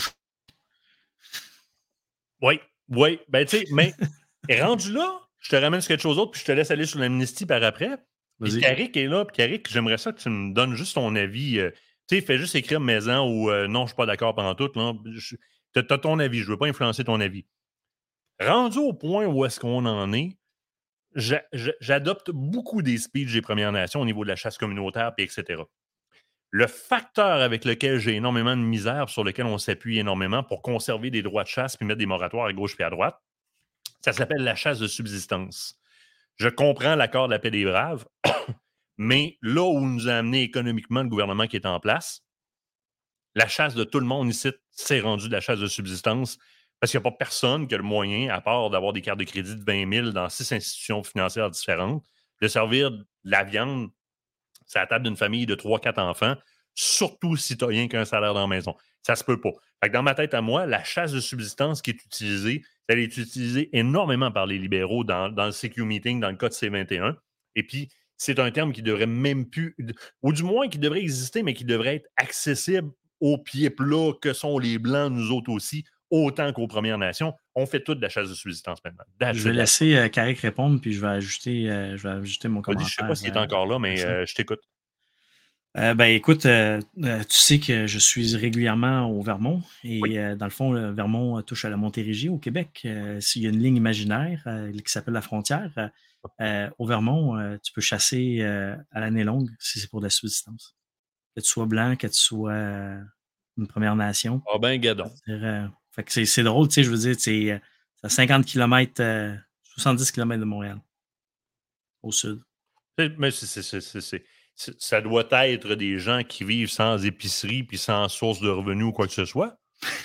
Oui. Ben, tu sais, mais rendu là, je te ramène sur quelque chose d'autre, puis je te laisse aller sur l'amnistie par après. Puis Carrick est là, puis Carrick, j'aimerais ça que tu me donnes juste ton avis. Tu sais, fais juste écrire maison ou non, je ne suis pas d'accord pendant tout. Tu as ton avis, je ne veux pas influencer ton avis. Rendu au point où est-ce qu'on en est, j'adopte beaucoup des speeches des Premières Nations au niveau de la chasse communautaire, puis etc. Le facteur avec lequel j'ai énormément de misère, sur lequel on s'appuie énormément pour conserver des droits de chasse puis mettre des moratoires à gauche puis à droite, ça s'appelle la chasse de subsistance. Je comprends l'accord de la paix des braves, mais là où nous a amené économiquement le gouvernement qui est en place, la chasse de tout le monde ici, c'est rendu de la chasse de subsistance parce qu'il n'y a pas personne qui a le moyen, à part d'avoir des cartes de crédit de 20 000 dans 6 institutions financières différentes, de servir de la viande c'est la table d'une famille de 3-4 enfants, surtout si tu n'as rien qu'un salaire dans la maison. Ça se peut pas. Fait que dans ma tête à moi, la chasse de subsistance qui est utilisée, elle est utilisée énormément par les libéraux dans le CQ Meeting, dans le cas de C21. Et puis, c'est un terme qui devrait même plus, ou du moins qui devrait exister, mais qui devrait être accessible aux pieds plats que sont les Blancs, nous autres aussi, autant qu'aux Premières Nations. On fait tout de la chasse de subsistance maintenant. Je vais laisser Carrick répondre, puis je vais ajouter mon commentaire. Je ne sais pas s'il est encore là, mais je t'écoute. Écoute, tu sais que je suis régulièrement au Vermont et dans le fond, le Vermont touche à la Montérégie au Québec. S'il y a une ligne imaginaire qui s'appelle la frontière, au Vermont, tu peux chasser à l'année longue si c'est pour de la subsistance. Que tu sois blanc, que tu sois une Première Nation. Ah ben, gadon. Fait que c'est drôle, tu sais, je veux dire, c'est à 50 km, 70 km de Montréal, au sud. Mais ça doit être des gens qui vivent sans épicerie puis sans source de revenus ou quoi que ce soit.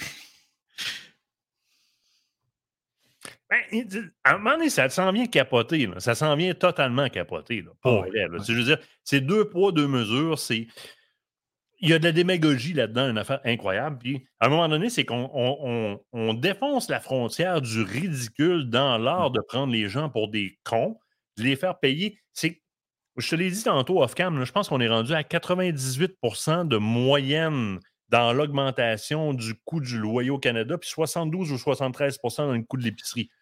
À un moment donné, ça s'en vient capoter. Là. Ça s'en vient totalement capoter. Là, pour vrai. Là. Je veux dire, c'est 2 poids, 2 mesures. Il y a de la démagogie là-dedans, une affaire incroyable. Puis, à un moment donné, c'est qu'on défonce la frontière du ridicule dans l'art de prendre les gens pour des cons, de les faire payer. Je te l'ai dit tantôt off-cam, je pense qu'on est rendu à 98% de moyenne dans l'augmentation du coût du loyer au Canada, puis 72 ou 73% dans le coût de l'épicerie.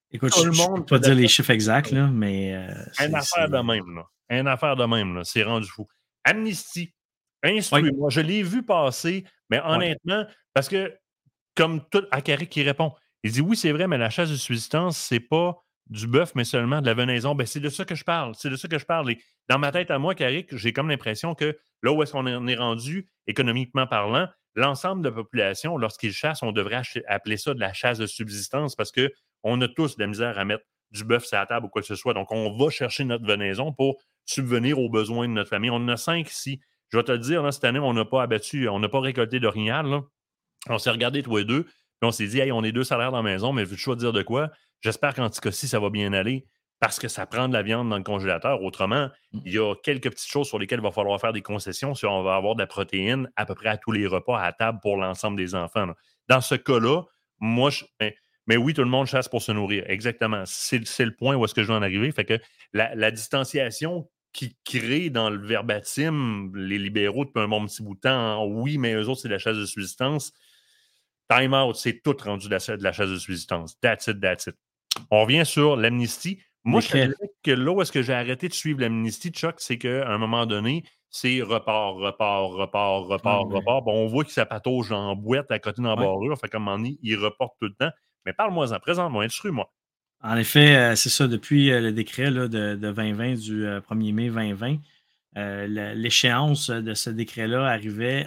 Écoute, Tout le je ne peux monde pas fait de dire les la chiffres exacts, là, mais Une affaire de même, là. Une affaire de même, là. C'est rendu fou. Amnesty, Oui, instruis-moi. Je l'ai vu passer, mais oui, honnêtement, parce que comme tout Akari qui répond, il dit: «Oui, c'est vrai, mais la chasse de subsistance, c'est pas du bœuf, mais seulement de la venaison». Ben, c'est de ça que je parle. C'est de ça que je parle et dans ma tête à moi, Carrick, j'ai comme l'impression que là où est-ce qu'on en est rendu, économiquement parlant, l'ensemble de la population, lorsqu'ils chassent, on devrait appeler ça de la chasse de subsistance parce qu'on a tous de la misère à mettre du bœuf sur la table ou quoi que ce soit. Donc, on va chercher notre venaison pour subvenir aux besoins de notre famille. On en a 5 ici. Je vais te le dire, là, cette année, on n'a pas abattu, on n'a pas récolté d'orignal, là. On s'est regardés tous les deux, puis on s'est dit, hey, on est deux salaires dans la maison, mais veux-tu dire de quoi? J'espère qu'en tout cas-ci, ça va bien aller parce que ça prend de la viande dans le congélateur. Autrement, il y a quelques petites choses sur lesquelles il va falloir faire des concessions si on va avoir de la protéine à peu près à tous les repas à table pour l'ensemble des enfants, là. Dans ce cas-là, moi, mais oui, tout le monde chasse pour se nourrir. Exactement. C'est le point où est-ce que je veux en arriver. Fait que la distanciation qui crée dans le verbatim les libéraux depuis un bon petit bout de temps, oui, mais eux autres, c'est de la chasse de subsistance. Time out, c'est tout rendu de la chasse de subsistance. That's it, that's it. On revient sur l'amnistie. Moi, je te décret. dirais que là où est-ce que j'ai arrêté de suivre l'amnistie, Chuck, c'est qu'à un moment donné, c'est repart, repart, repart, Ouais, repart, ouais. repart. Bon, on voit que ça patauge en boîte à côté dans la Ouais. barrure. Fait qu'à un moment donné, il reporte tout le temps. Mais parle-moi-en, présente-moi, instruis-moi. En effet, c'est ça, depuis le décret là, de 2020, du 1er mai 2020, l'échéance de ce décret-là arrivait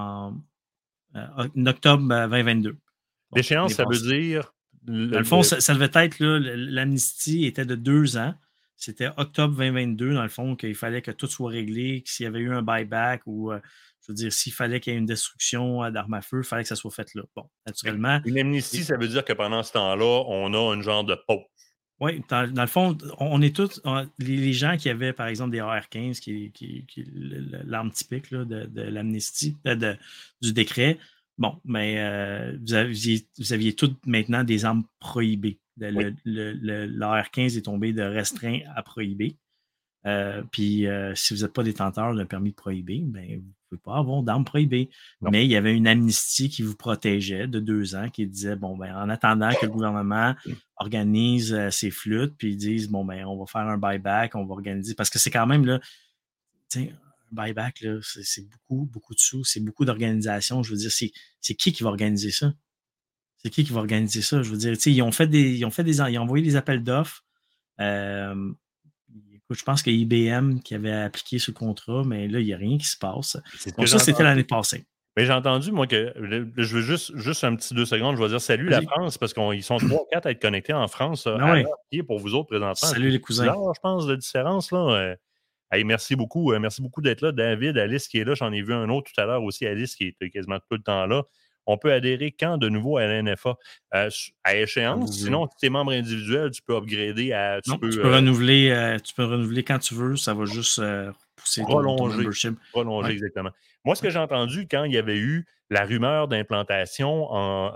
en octobre 2022. Bon, L'échéance, l'année ça veut passée. dire Dans le fond, ça devait être, là, l'amnistie était de 2 ans. C'était octobre 2022, dans le fond, qu'il fallait que tout soit réglé, que s'il y avait eu un buyback ou, je veux dire, s'il fallait qu'il y ait une destruction d'armes à feu, il fallait que ça soit fait là. Bon, naturellement, une amnistie, ça veut dire que pendant ce temps-là, on a une genre de pause. oui, dans le fond, on est tous, les gens qui avaient, par exemple, des AR-15, l'arme typique là, de l'amnistie, du décret, bon, mais vous aviez toutes maintenant des armes prohibées. Oui. L'AR-15 est tombé de restreint à prohibé. Puis si vous n'êtes pas détenteur d'un permis prohibé, ben, vous ne pouvez pas avoir d'armes prohibées. Non. Mais il y avait une amnistie qui vous protégeait de 2 ans qui disait, bon, ben, en attendant que le gouvernement organise ses flûtes, puis ils disent, bon, ben, on va faire un buyback, on va organiser. Parce que c'est quand même, là, tu sais, un buyback, là, c'est beaucoup, beaucoup de sous, c'est beaucoup d'organisation. Je veux dire, c'est qui va organiser ça? C'est qui va organiser ça? Je veux dire, tu sais, ils ont envoyé des appels d'offres. Euh, Écoute, je pense qu'il y a IBM qui avait appliqué ce contrat, mais là, il n'y a rien qui se passe. C'est ce que Donc, j'ai ça, c'était l'année entendu. passée. Mais j'ai entendu, moi, que je veux juste un petit 2 secondes, je vais dire salut la Vas-y. France, parce qu'ils sont 3 ou 4 à être connectés en France Ben à oui. l'heure qui est pour vous autres présentement. Salut C'est les cousins. 6 heures, je pense, de différence. Là. Hey, merci beaucoup d'être là. David, Alice qui est là, j'en ai vu un autre tout à l'heure aussi, Alice qui est quasiment tout le temps là. On peut adhérer quand de nouveau à la NFA? À Quand échéance. vous voulez. Sinon, si tu es membre individuel, tu peux upgrader à. Tu Non, peux tu peux renouveler quand tu veux. Ça va juste pousser ton prolonger. membership. Prolonger, Ouais. exactement. Moi, ce Ouais. que j'ai entendu quand il y avait eu la rumeur d'implantation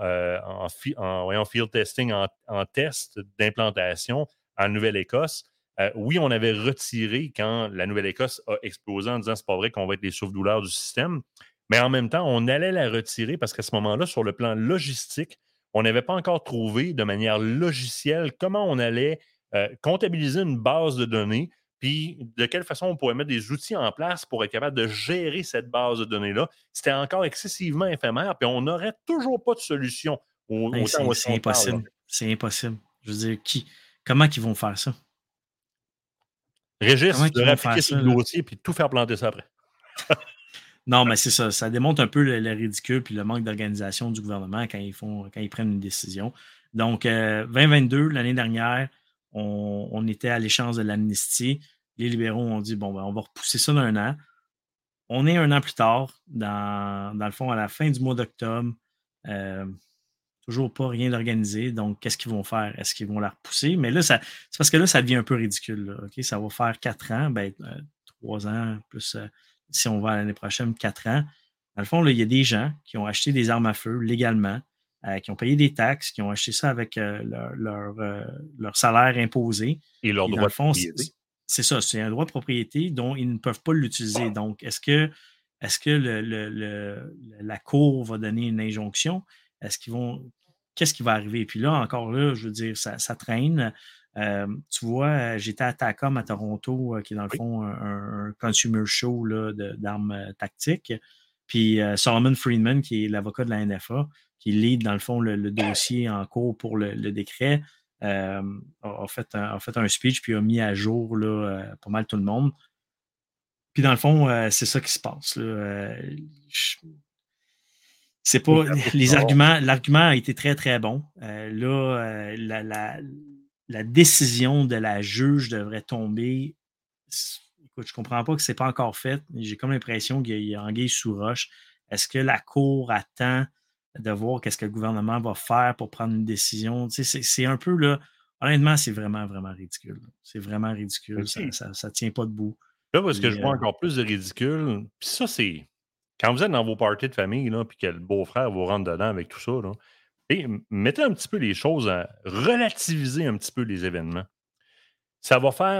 en field testing, en test d'implantation en Nouvelle-Écosse, oui, on avait retiré quand la Nouvelle-Écosse a explosé en disant c'est pas vrai qu'on va être les souffres-douleurs du système. Mais en même temps, on allait la retirer parce qu'à ce moment-là, sur le plan logistique, on n'avait pas encore trouvé de manière logicielle comment on allait comptabiliser une base de données puis de quelle façon on pourrait mettre des outils en place pour être capable de gérer cette base de données-là. C'était encore excessivement éphémère, puis on n'aurait toujours pas de solution Hey, au temps où c'est on parle. Là. impossible. C'est impossible. Je veux dire, comment ils vont faire ça? Comment Régis ils devrait vont faire appliquer sur ça, le là? dossier puis tout faire planter ça après. Non, mais c'est ça. Ça démontre un peu le ridicule puis le manque d'organisation du gouvernement quand ils prennent une décision. Donc, 2022, l'année dernière, on était à l'échéance de l'amnistie. Les libéraux ont dit, bon, ben, on va repousser ça d'un an. On est un an plus tard, dans le fond, à la fin du mois d'octobre. Euh, Toujours pas rien d'organisé. Donc, qu'est-ce qu'ils vont faire? Est-ce qu'ils vont la repousser? Mais là, c'est parce que là, ça devient un peu ridicule. Là, OK? Ça va faire 4 ans, ben, 3 ans, plus si on va l'année prochaine, 4 ans. Dans le fond, là, il y a des gens qui ont acheté des armes à feu légalement, qui ont payé des taxes, qui ont acheté ça avec leur salaire imposé. Et leur Puis, dans droit le de fond, propriété. c'est ça, c'est un droit de propriété dont ils ne peuvent pas l'utiliser. Donc, est-ce que la Cour va donner une injonction? Est-ce qu'ils vont qu'est-ce qui va arriver? Puis là, encore là, je veux dire, ça traîne. Tu vois, j'étais à TACOM à Toronto, qui est dans le fond un consumer show là, d'armes tactiques. Puis Solomon Friedman, qui est l'avocat de la NFA, qui lead dans le fond le dossier en cours pour le décret, a fait un speech puis a mis à jour là, pas mal tout le monde. Puis dans le fond, c'est ça qui se passe. Là. C'est pas. L'argument a été très, très bon. La décision de la juge devrait tomber. Écoute, je comprends pas que c'est pas encore fait. J'ai comme l'impression qu'il y a anguille sous roche. Est-ce que la Cour attend de voir qu'est-ce que le gouvernement va faire pour prendre une décision? Tu sais, c'est un peu là. Honnêtement, c'est vraiment, vraiment ridicule. C'est vraiment ridicule. Okay. Ça tient pas debout. Là, parce que je vois encore plus de ridicule. Puis ça, c'est. Quand vous êtes dans vos parties de famille, là, puis que le beau-frère vous rentre dedans avec tout ça, là, et mettez un petit peu les choses à relativiser un petit peu les événements. Ça va faire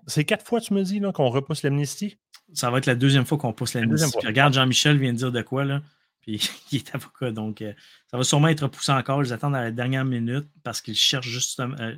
4 fois, tu me dis, là, qu'on repousse l'amnistie? Ça va être la deuxième fois qu'on pousse l'amnistie. Regarde, Jean-Michel vient de dire de quoi, là. Puis il est avocat, donc ça va sûrement être repoussé encore. Ils attendent à la dernière minute parce qu'ils cherchent juste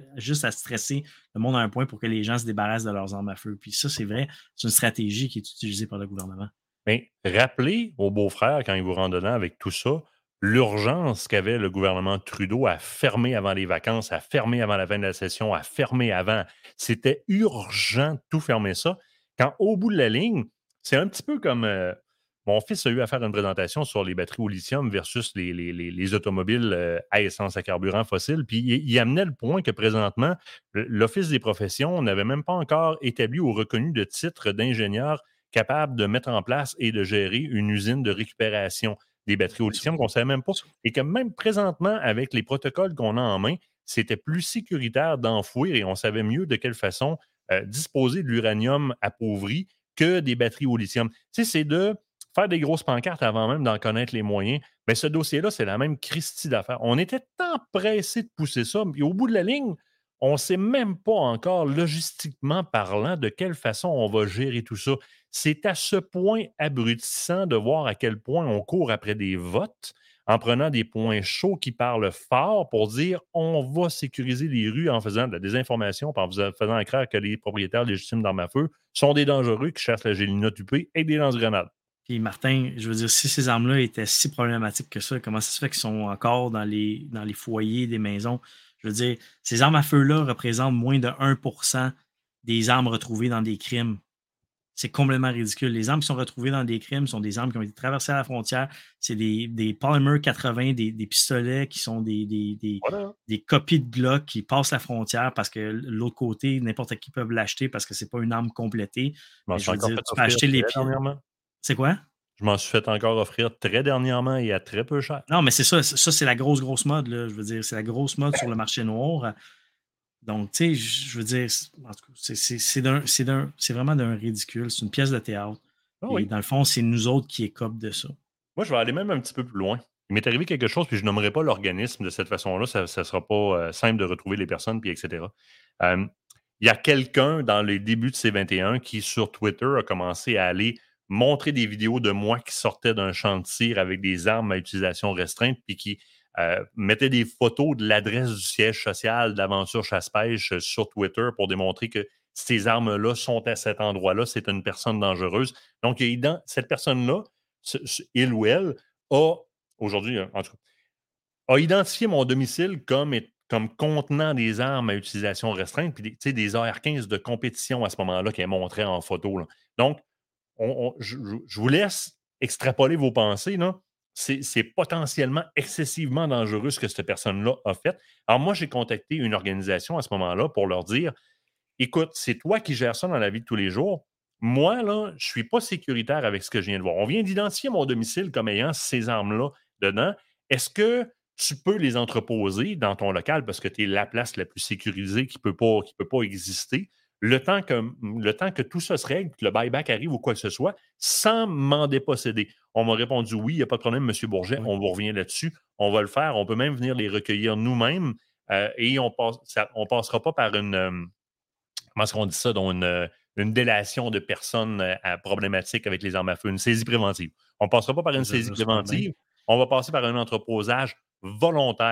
à stresser le monde à un point pour que les gens se débarrassent de leurs armes à feu. Puis ça, c'est vrai, c'est une stratégie qui est utilisée par le gouvernement. Mais rappelez au beau-frère, quand il vous rentre dedans avec tout ça, l'urgence qu'avait le gouvernement Trudeau à fermer avant les vacances, à fermer avant la fin de la session, à fermer avant. C'était urgent de tout fermer ça. Quand au bout de la ligne, c'est un petit peu comme mon fils a eu à faire une présentation sur les batteries au lithium versus les automobiles à essence à carburant fossile. Puis il amenait le point que présentement, l'Office des professions n'avait même pas encore établi ou reconnu de titre d'ingénieur capable de mettre en place et de gérer une usine de récupération des batteries au lithium qu'on ne savait même pas. Et que même présentement, avec les protocoles qu'on a en main, c'était plus sécuritaire d'enfouir et on savait mieux de quelle façon disposer de l'uranium appauvri que des batteries au lithium. Tu sais, c'est de faire des grosses pancartes avant même d'en connaître les moyens. Mais ce dossier-là, c'est la même Christie d'affaires. On était tant pressé de pousser ça, puis au bout de la ligne, on ne sait même pas encore, logistiquement parlant, de quelle façon on va gérer tout ça. C'est à ce point abrutissant de voir à quel point on court après des votes en prenant des points chauds qui parlent fort pour dire on va sécuriser les rues en faisant de la désinformation, en faisant croire que les propriétaires légitimes d'armes à feu sont des dangereux qui chassent la Gélina Tupé et des lance-grenades. Puis Martin, je veux dire, si ces armes-là étaient si problématiques que ça, comment ça se fait qu'ils sont encore dans les foyers des maisons? Je veux dire, ces armes à feu-là représentent moins de 1% des armes retrouvées dans des crimes. C'est complètement ridicule. Les armes qui sont retrouvées dans des crimes sont des armes qui ont été traversées à la frontière. C'est des Polymer 80, des pistolets qui sont des copies de Glock qui passent la frontière parce que l'autre côté, n'importe qui peut l'acheter parce que c'est pas une arme complétée. Mais je veux dire, tu peux acheter les pieds. C'est quoi? Je m'en suis fait encore offrir très dernièrement et à très peu cher. Non, mais c'est ça. Ça, c'est la grosse mode. Là. Je veux dire, c'est la grosse mode sur le marché noir. Donc, tu sais, je veux dire, en tout cas, c'est vraiment d'un ridicule. C'est une pièce de théâtre. Et dans le fond, c'est nous autres qui écopent de ça. Moi, je vais aller même un petit peu plus loin. Il m'est arrivé quelque chose, puis je ne nommerai pas l'organisme de cette façon-là. Ça ne sera pas simple de retrouver les personnes, puis etc. Il y a quelqu'un dans les débuts de C21 qui, sur Twitter, a commencé à aller montrer des vidéos de moi qui sortais d'un champ de tir avec des armes à utilisation restreinte, puis qui mettait des photos de l'adresse du siège social d'Aventure Chasse-Pêche sur Twitter pour démontrer que ces armes-là sont à cet endroit-là, c'est une personne dangereuse. Donc, cette personne-là, il ou elle, a, aujourd'hui, en tout cas, a identifié mon domicile comme contenant des armes à utilisation restreinte, puis des AR-15 de compétition à ce moment-là qu'elle montrait en photo. Là. Donc, je vous laisse extrapoler vos pensées. Là. C'est potentiellement excessivement dangereux ce que cette personne-là a fait. Alors, moi, j'ai contacté une organisation à ce moment-là pour leur dire écoute, c'est toi qui gères ça dans la vie de tous les jours. Moi, là, je ne suis pas sécuritaire avec ce que je viens de voir. On vient d'identifier mon domicile comme ayant ces armes-là dedans. Est-ce que tu peux les entreposer dans ton local parce que tu es la place la plus sécurisée qui ne peut pas exister? Le temps que tout ça se règle, que le buyback arrive ou quoi que ce soit, sans m'en déposséder. On m'a répondu oui, il n'y a pas de problème, M. Bourget, on vous revient là-dessus. On va le faire. On peut même venir les recueillir nous-mêmes et on ne passera pas par une. Comment est-ce qu'on dit ça? Donc, une délation de personnes problématiques avec les armes à feu, une saisie préventive. On ne passera pas par une saisie préventive, on va passer par un entreposage volontaire.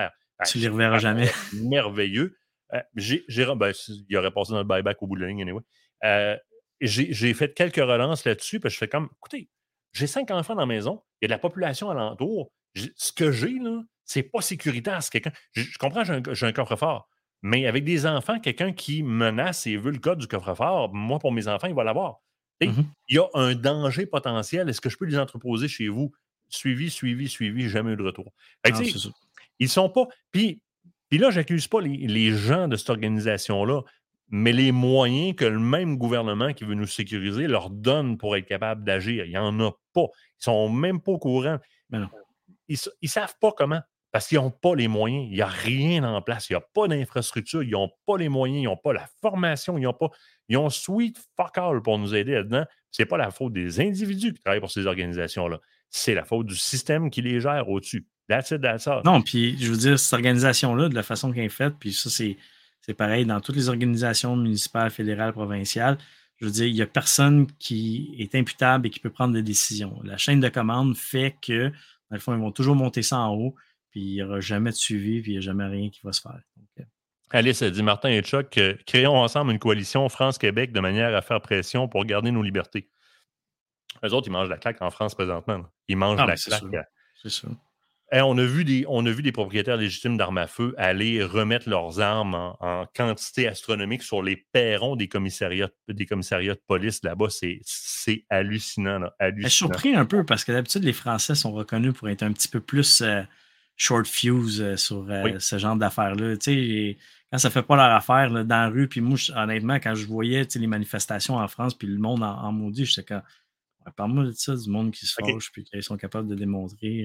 Tu les reverras jamais. Merveilleux. Il aurait passé dans le buyback au bout de la ligne, anyway. J'ai fait quelques relances là-dessus, parce que je fais comme, écoutez, j'ai 5 enfants dans la maison, il y a de la population alentour. Ce que j'ai, là, c'est pas sécuritaire. C'est quelqu'un. Je comprends, j'ai un coffre-fort, mais avec des enfants, quelqu'un qui menace et veut le code du coffre-fort, moi, pour mes enfants, il va l'avoir. Il y a un danger potentiel. Est-ce que je peux les entreposer chez vous? Suivi, jamais eu de retour. Non, c'est ça. Ils sont pas. Puis là, j'accuse pas les gens de cette organisation-là, mais les moyens que le même gouvernement qui veut nous sécuriser leur donne pour être capable d'agir. Il n'y en a pas. Ils sont même pas au courant. Mais non. Ils ne savent pas comment. Parce qu'ils n'ont pas les moyens. Il n'y a rien en place. Il n'y a pas d'infrastructure. Ils n'ont pas les moyens. Ils n'ont pas la formation. Ils ont sweet fuck all pour nous aider là-dedans. Ce n'est pas la faute des individus qui travaillent pour ces organisations-là. C'est la faute du système qui les gère au-dessus. That's it, that's all. Non, puis je veux dire, cette organisation-là, de la façon qu'elle est faite, puis ça, c'est pareil dans toutes les organisations municipales, fédérales, provinciales. Je veux dire, il n'y a personne qui est imputable et qui peut prendre des décisions. La chaîne de commande fait que, dans le fond, ils vont toujours monter ça en haut, puis il n'y aura jamais de suivi, puis il n'y a jamais rien qui va se faire. Donc, Alice a dit, Martin et Chuck, créons ensemble une coalition France-Québec de manière à faire pression pour garder nos libertés. Eux autres, ils mangent la claque en France présentement. Là. Ils mangent la claque. C'est sûr. On a vu des propriétaires légitimes d'armes à feu aller remettre leurs armes en quantité astronomique sur les perrons des commissariats de police là-bas. C'est hallucinant. Là, hallucinant. Je suis surpris un peu parce que d'habitude, les Français sont reconnus pour être un petit peu plus short fuse sur ce genre d'affaires-là. Tu sais, quand ça fait pas leur affaire là, dans la rue, puis moi, honnêtement, quand je voyais les manifestations en France, puis le monde en maudit, j'étais comme, parle-moi de ça, du monde qui se fâche, puis qu'ils sont capables de démontrer.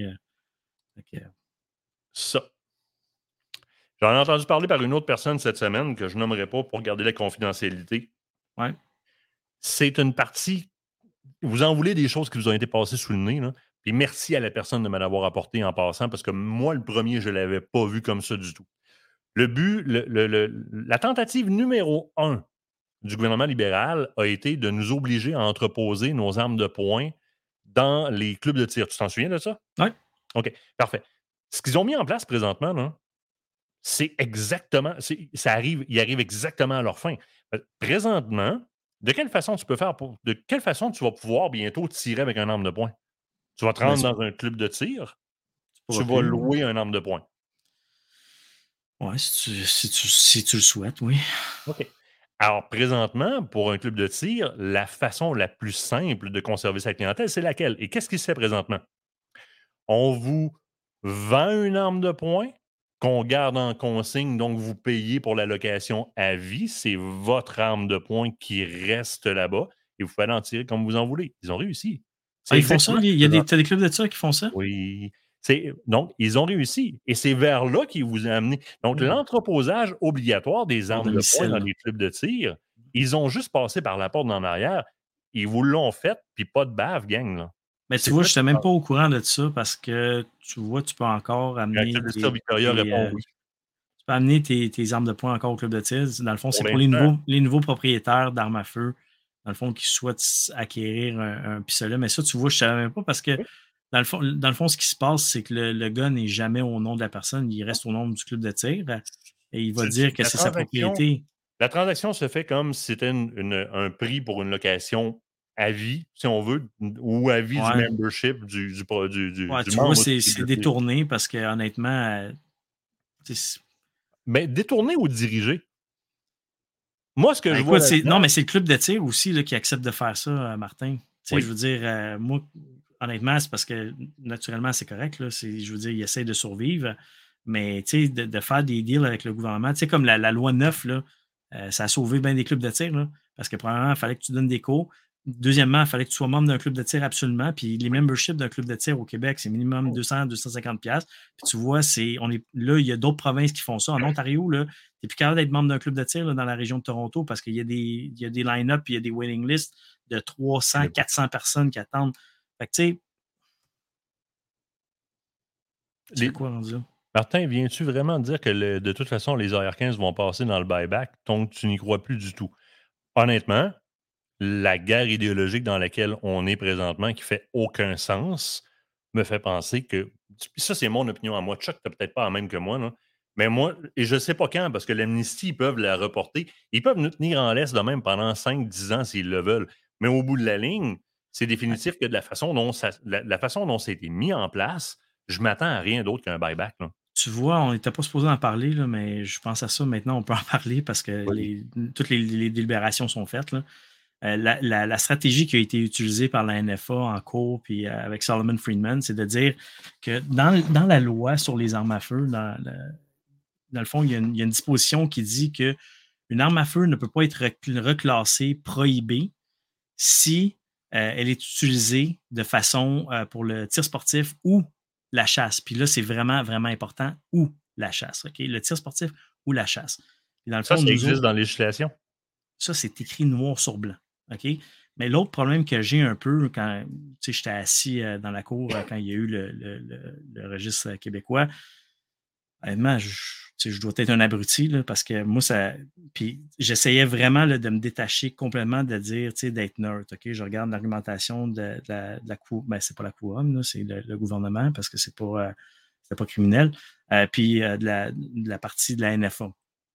Ça. J'en ai entendu parler par une autre personne cette semaine que je nommerai pas pour garder la confidentialité. Ouais. C'est une partie. Vous en voulez des choses qui vous ont été passées sous le nez, là. Puis merci à la personne de me l'avoir apporté en passant, parce que moi, le premier, je ne l'avais pas vu comme ça du tout. Le but, la tentative numéro 1 du gouvernement libéral a été de nous obliger à entreposer nos armes de poing dans les clubs de tir. Tu t'en souviens de ça? Oui. OK, parfait. Ce qu'ils ont mis en place présentement, là, c'est exactement, ils arrivent exactement à leur fin. Présentement, de quelle façon tu vas pouvoir bientôt tirer avec un arme de poing? Tu vas te rendre dans un club de tir, tu vas louer un arme de poing. Oui, si tu le souhaites, oui. OK. Alors, présentement, pour un club de tir, la façon la plus simple de conserver sa clientèle, c'est laquelle? Et qu'est-ce qui se fait présentement? On vous vend une arme de poing qu'on garde en consigne, donc vous payez pour la location à vie. C'est votre arme de poing qui reste là-bas et vous pouvez en tirer comme vous en voulez. Ils ont réussi. Ils font ça? Il y a des clubs de tir qui font ça? Oui. Donc, ils ont réussi. Et c'est vers là qu'ils vous ont amené. Donc, l'entreposage obligatoire des armes de poing dans les clubs de tir, ils ont juste passé par la porte d'en arrière. Ils vous l'ont fait, puis pas de bave, gang. Là. Mais tu vois, je n'étais même pas au courant de ça parce que tu vois, tu peux encore amener. Le club de tir Victoria répond oui. Tu peux amener tes armes de poing encore au club de tir. Dans le fond, c'est pour les nouveaux propriétaires d'armes à feu, dans le fond, qui souhaitent acquérir un pistolet. Mais ça, tu vois, je ne savais même pas parce que dans le fond, ce qui se passe, c'est que le gars n'est jamais au nom de la personne, il reste au nom du club de tir et il va dire que c'est sa propriété. La transaction se fait comme si c'était un prix pour une location à vie, si on veut, ou à vie du membership du tu membre. Vois, c'est détourné parce que honnêtement. Mais détourné ou dirigé? Moi, ce que je vois. Non, mais c'est le club de tir aussi là, qui accepte de faire ça, Martin. Oui. Je veux dire, moi, honnêtement, c'est parce que naturellement, c'est correct. Là, je veux dire, il essaie de survivre. Mais de faire des deals avec le gouvernement, comme la loi 9, là, ça a sauvé bien des clubs de tir. Là, parce que premièrement, il fallait que tu donnes des cours. Deuxièmement, il fallait que tu sois membre d'un club de tir absolument. Puis les memberships d'un club de tir au Québec, c'est minimum 200-250$. Puis tu vois, là, il y a d'autres provinces qui font ça. En Ontario, tu n'es plus capable d'être membre d'un club de tir là, dans la région de Toronto parce qu'il y a des line-up et il y a des waiting lists de 300, 400 personnes qui attendent. Fait que tu sais. C'est quoi rendu là? Martin, viens-tu vraiment dire que de toute façon, les AR-15 vont passer dans le buyback, donc tu n'y crois plus du tout? Honnêtement, la guerre idéologique dans laquelle on est présentement, qui fait aucun sens, me fait penser que. Ça, c'est mon opinion à moi. Chuck, tu n'as peut-être pas la même que moi, là, Mais moi, et je ne sais pas quand, parce que l'amnistie, ils peuvent la reporter. Ils peuvent nous tenir en laisse de même pendant 5-10 ans s'ils le veulent. Mais au bout de la ligne, c'est Ouais. définitif que de la façon dont la façon dont ça a été mis en place, je m'attends à rien d'autre qu'un buyback. Là. Tu vois, on n'était pas supposé en parler, là, mais je pense à ça maintenant, on peut en parler parce que Oui. toutes les délibérations sont faites. Là. La stratégie qui a été utilisée par la NFA en cours, puis avec Solomon Friedman, c'est de dire que dans la loi sur les armes à feu, dans le fond, il y a une disposition qui dit qu'une arme à feu ne peut pas être reclassée, prohibée, si elle est utilisée de façon pour le tir sportif ou la chasse. Puis là, c'est vraiment, vraiment important, ou la chasse. OK? Le tir sportif ou la chasse. Puis dans le Ça fond, nous existe autres, dans la législation. ça, c'est écrit noir sur blanc. OK? Mais l'autre problème que j'ai un peu quand j'étais assis dans la cour quand il y a eu le registre québécois, honnêtement, je dois être un abruti là, parce que moi, ça. Puis j'essayais vraiment là, de me détacher complètement de dire, d'être neutre. OK? Je regarde l'argumentation de la Cour. Ben, c'est pas la couronne, c'est le gouvernement parce que c'est pas criminel. Puis de la partie de la NFA.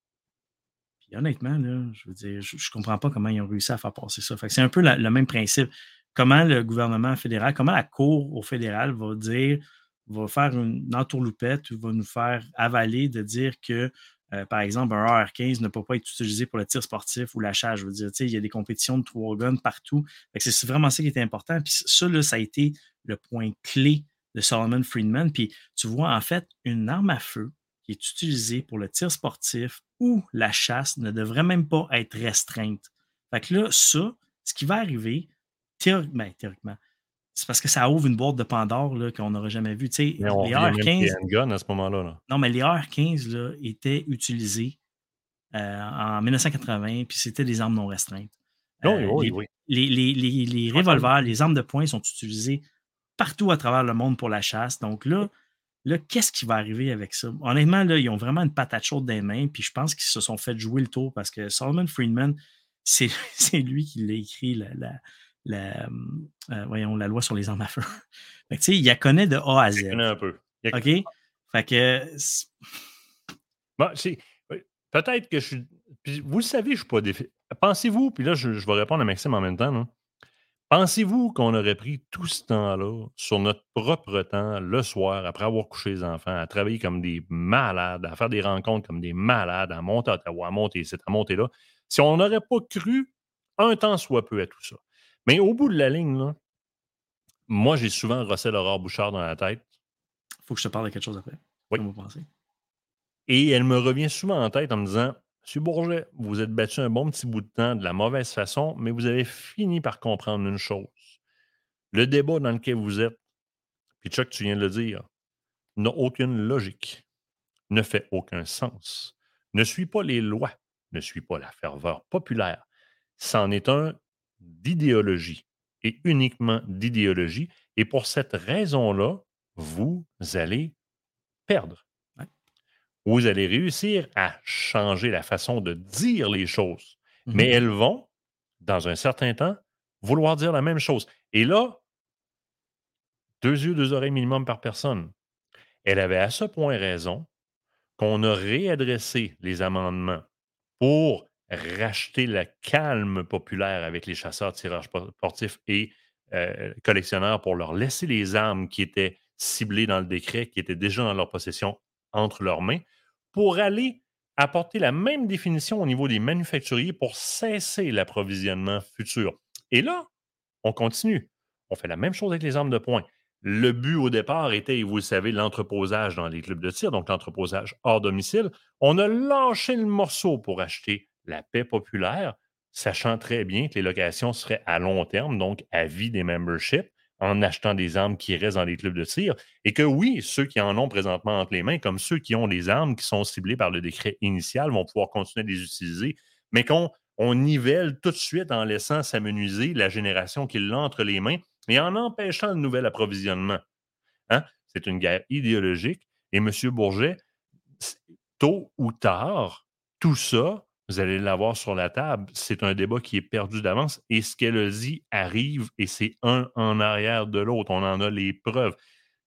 Puis honnêtement, là, je veux dire, je comprends pas comment ils ont réussi à faire passer ça. Fait que c'est un peu le même principe. Comment le gouvernement fédéral, comment la Cour au fédéral va dire, va faire une entourloupette ou va nous faire avaler de dire que, par exemple, un AR-15 ne peut pas être utilisé pour le tir sportif ou la chasse. Je veux dire, il y a des compétitions de 3 guns partout. Fait que c'est vraiment ça qui est important. Puis ça, là, ça a été le point clé de Solomon Friedman. Puis tu vois, en fait, une arme à feu qui est utilisée pour le tir sportif ou la chasse ne devrait même pas être restreinte. Fait que là, ça, ce qui va arriver, théoriquement, c'est parce que ça ouvre une boîte de Pandore là, qu'on n'aurait jamais vu. Tu sais, Mais on les vient même plus AR-15, handgun à ce moment-là. Là. non, mais les AR-15 là, étaient utilisés en 1980, puis c'était des armes non restreintes. Oui, oui, Les, oui. les revolvers, les armes de poing sont utilisées partout à travers le monde pour la chasse. Donc là, qu'est-ce qui va arriver avec ça? Honnêtement, là, ils ont vraiment une patate chaude dans les mains, puis je pense qu'ils se sont fait jouer le tour parce que Solomon Friedman, c'est lui qui l'a écrit voyons, la loi sur les armes à feu. Fait que, tu sais, il la connaît de A à Je Z. connais un peu. OK? Fait que Bon, oui, peut-être que je suis. Puis vous le savez, je ne suis pas défi. Pensez-vous, puis là, je vais répondre à Maxime en même temps. Là. Pensez-vous qu'on aurait pris tout ce temps-là sur notre propre temps, le soir, après avoir couché les enfants, à travailler comme des malades, à faire des rencontres comme des malades, à monter à Ottawa, à monter ici, à monter là, si on n'aurait pas cru un temps soit peu à tout ça? Mais au bout de la ligne, là, moi, j'ai souvent Rossel Aurore Bouchard dans la tête. faut que je te parle de quelque chose après. Oui. Comment vous pensez? Et elle me revient souvent en tête en me disant: Monsieur Bourget, vous êtes battu un bon petit bout de temps de la mauvaise façon, mais vous avez fini par comprendre une chose. Le débat dans lequel vous êtes, puis Chuck, tu viens de le dire, n'a aucune logique, ne fait aucun sens, ne suit pas les lois, ne suit pas la ferveur populaire. C'en est un d'idéologie et uniquement d'idéologie. Et pour cette raison-là, vous allez perdre. Ouais. Vous allez réussir à changer la façon de dire les choses, mais Mhm. elles vont, dans un certain temps, vouloir dire la même chose. Et là, 2 yeux, 2 oreilles minimum par personne. Elle avait à ce point raison qu'on a réadressé les amendements pour racheter le calme populaire avec les chasseurs, tireurs sportifs et collectionneurs pour leur laisser les armes qui étaient ciblées dans le décret, qui étaient déjà dans leur possession entre leurs mains, pour aller apporter la même définition au niveau des manufacturiers pour cesser l'approvisionnement futur. Et là, on continue. On fait la même chose avec les armes de poing. Le but au départ était, et vous le savez, l'entreposage dans les clubs de tir, donc l'entreposage hors domicile. On a lâché le morceau pour acheter la paix populaire, sachant très bien que les locations seraient à long terme, donc à vie des memberships, en achetant des armes qui restent dans les clubs de tir. Et que oui, ceux qui en ont présentement entre les mains, comme ceux qui ont des armes qui sont ciblées par le décret initial, vont pouvoir continuer à les utiliser, mais qu'on nivelle tout de suite en laissant s'amenuiser la génération qui l'a entre les mains et en empêchant le nouvel approvisionnement. Hein? C'est une guerre idéologique. Et M. Bourget, tôt ou tard, tout ça, vous allez l'avoir sur la table. C'est un débat qui est perdu d'avance. Et ce qu'elle a dit arrive et c'est un en arrière de l'autre. On en a les preuves.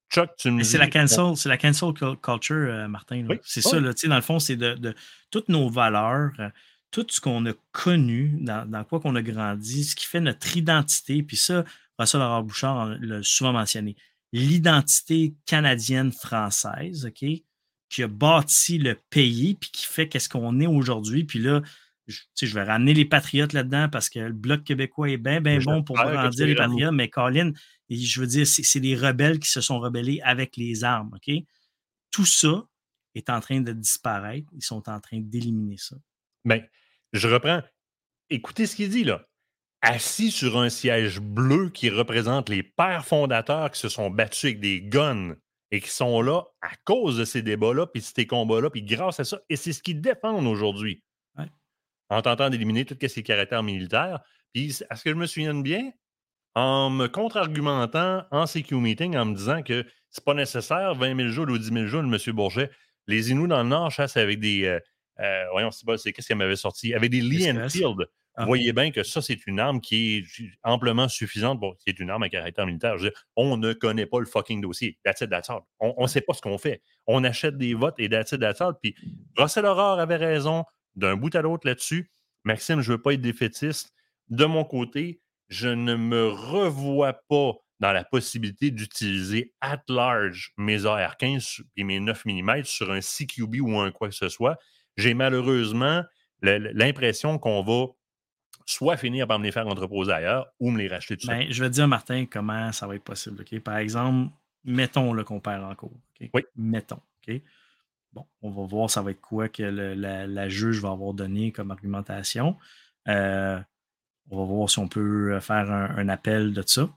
Chuck, tu me Mais dis. c'est la cancel culture, Martin. Là. Oui, C'est oui. ça, là, dans le fond, c'est de toutes nos valeurs, tout ce qu'on a connu, dans quoi qu'on a grandi, ce qui fait notre identité. Puis ça, Russell Laurent Bouchard l'a souvent mentionné. L'identité canadienne-française, OK, qui a bâti le pays, puis qui fait qu'est-ce qu'on est aujourd'hui. Puis là, je vais ramener les Patriotes là-dedans parce que le Bloc québécois est bien, bien bon pour J'espère que tu grandir vas les y ramener. Patriotes, mais Colin, et je veux dire, c'est des rebelles qui se sont rebellés avec les armes, OK? Tout ça est en train de disparaître. Ils sont en train d'éliminer ça. Ben, je reprends. Écoutez ce qu'il dit, là. Assis sur un siège bleu qui représente les pères fondateurs qui se sont battus avec des guns et qui sont là à cause de ces débats-là, puis de ces combats-là, puis grâce à ça. Et c'est ce qu'ils défendent aujourd'hui, Ouais. en tentant d'éliminer tout ce qui est caractère militaire. Puis, est-ce que je me souviens bien? En me contre-argumentant en CQ Meeting, en me disant que c'est pas nécessaire, 20 000 joules ou 10 000 joules, M. Bourget. Les Inuits dans le Nord chassent avec des. Voyons, c'est qu'est-ce qu'elle m'avait sorti? Avec des Lee SQS. Enfield. Vous Ah. voyez bien que ça, c'est une arme qui est amplement suffisante pour. C'est une arme à caractère militaire. Je veux dire, on ne connaît pas le fucking dossier. That's it, that's all. On ne sait pas ce qu'on fait. On achète des votes et that's it, that's all. Puis Russell Aurore avait raison d'un bout à l'autre là-dessus. Maxime, je ne veux pas être défaitiste. De mon côté, je ne me revois pas dans la possibilité d'utiliser at large mes AR-15 et mes 9 mm sur un CQB ou un quoi que ce soit. J'ai malheureusement l'impression qu'on va soit finir par me les faire entreposer ailleurs ou me les racheter tout seul. Ben, je vais te dire, Martin, comment ça va être possible. OK? Par exemple, mettons là, qu'on perd en cours. OK? Oui. Mettons. OK? Bon, on va voir ça va être quoi que la juge va avoir donné comme argumentation. On va voir si on peut faire un appel de ça.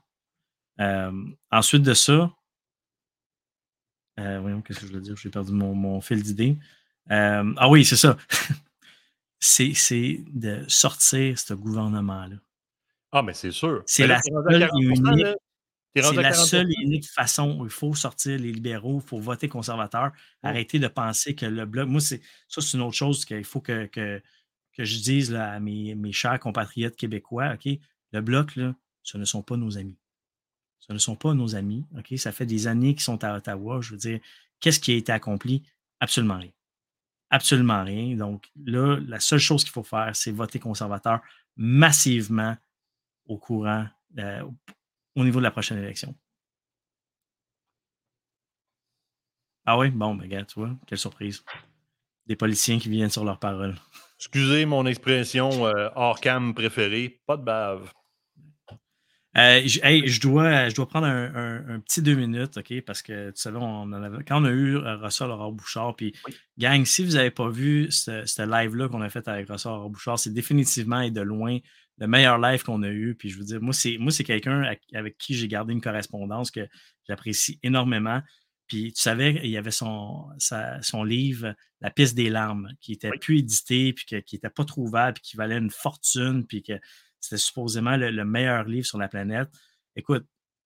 Ensuite de ça, voyons, qu'est-ce que je veux dire? J'ai perdu mon fil d'idée. Ah oui, c'est ça. c'est de sortir ce gouvernement-là. Ah, mais c'est sûr. C'est Mais là, la t'es rendu à seule et 40%, unique. là. T'es C'est rendu à la 40%. seule et unique façon où il faut sortir les libéraux, il faut voter conservateur, arrêter de penser que le Bloc. Moi, c'est une autre chose qu'il faut que je dise là, à mes chers compatriotes québécois. OK? Le Bloc, là, ce ne sont pas nos amis. Ce ne sont pas nos amis. OK? Ça fait des années qu'ils sont à Ottawa. Je veux dire, qu'est-ce qui a été accompli? Absolument rien. Absolument rien. Donc là, la seule chose qu'il faut faire, c'est voter conservateur massivement au courant, au niveau de la prochaine élection. Ah oui? Bon, ben regarde, tu vois, quelle surprise. Des politiciens qui viennent sur leurs paroles. Excusez mon expression hors cam préférée, pas de bave. Je dois prendre un petit 2 minutes, OK? Parce que, tu sais, quand on a eu Russell Aurore Bouchard, puis Oui. gang, si vous n'avez pas vu ce live-là qu'on a fait avec Russell Aurore Bouchard, c'est définitivement et de loin le meilleur live qu'on a eu. Puis je veux dire, moi, c'est quelqu'un avec qui j'ai gardé une correspondance que j'apprécie énormément. Puis tu savais, il y avait son livre La piste des larmes, qui n'était plus édité, puis qui n'était pas trouvable, puis qui valait une fortune, puis que c'était supposément le meilleur livre sur la planète. Écoute,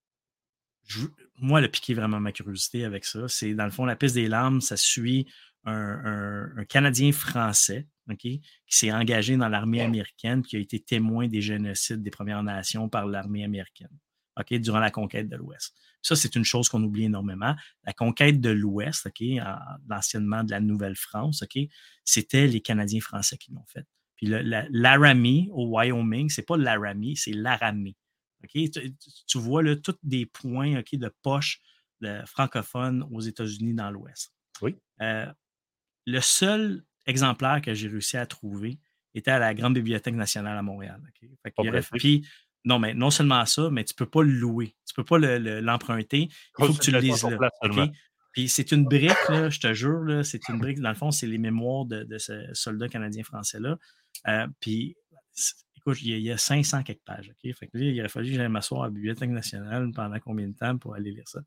moi, le piqué vraiment ma curiosité avec ça. C'est, dans le fond, La piste des larmes, ça suit un Canadien français, OK, qui s'est engagé dans l'armée américaine, qui a été témoin des génocides des Premières Nations par l'armée américaine, OK, durant la conquête de l'Ouest. Ça, c'est une chose qu'on oublie énormément. La conquête de l'Ouest, OK, anciennement de la Nouvelle-France, OK, c'était les Canadiens français qui l'ont fait. Puis l'Aramie au Wyoming, c'est pas l'Aramie, c'est l'Aramie. Okay? Tu vois là, tous des points, OK, de poche francophones aux États-Unis dans l'Ouest. Oui. Le seul exemplaire que j'ai réussi à trouver était à la Grande Bibliothèque nationale à Montréal. Okay? Puis, non, mais non seulement ça, mais tu ne peux pas le louer. Tu ne peux pas l'emprunter. Il faut que tu le lises là. Okay? Puis c'est une brique, là, je te jure, là, c'est une brique. Dans le fond, c'est les mémoires de ce soldat canadien-français-là. Puis, écoute, il y a 500 quelques pages. Okay? Fait que là, il aurait fallu que j'aille m'asseoir à la Bibliothèque nationale pendant combien de temps pour aller lire ça?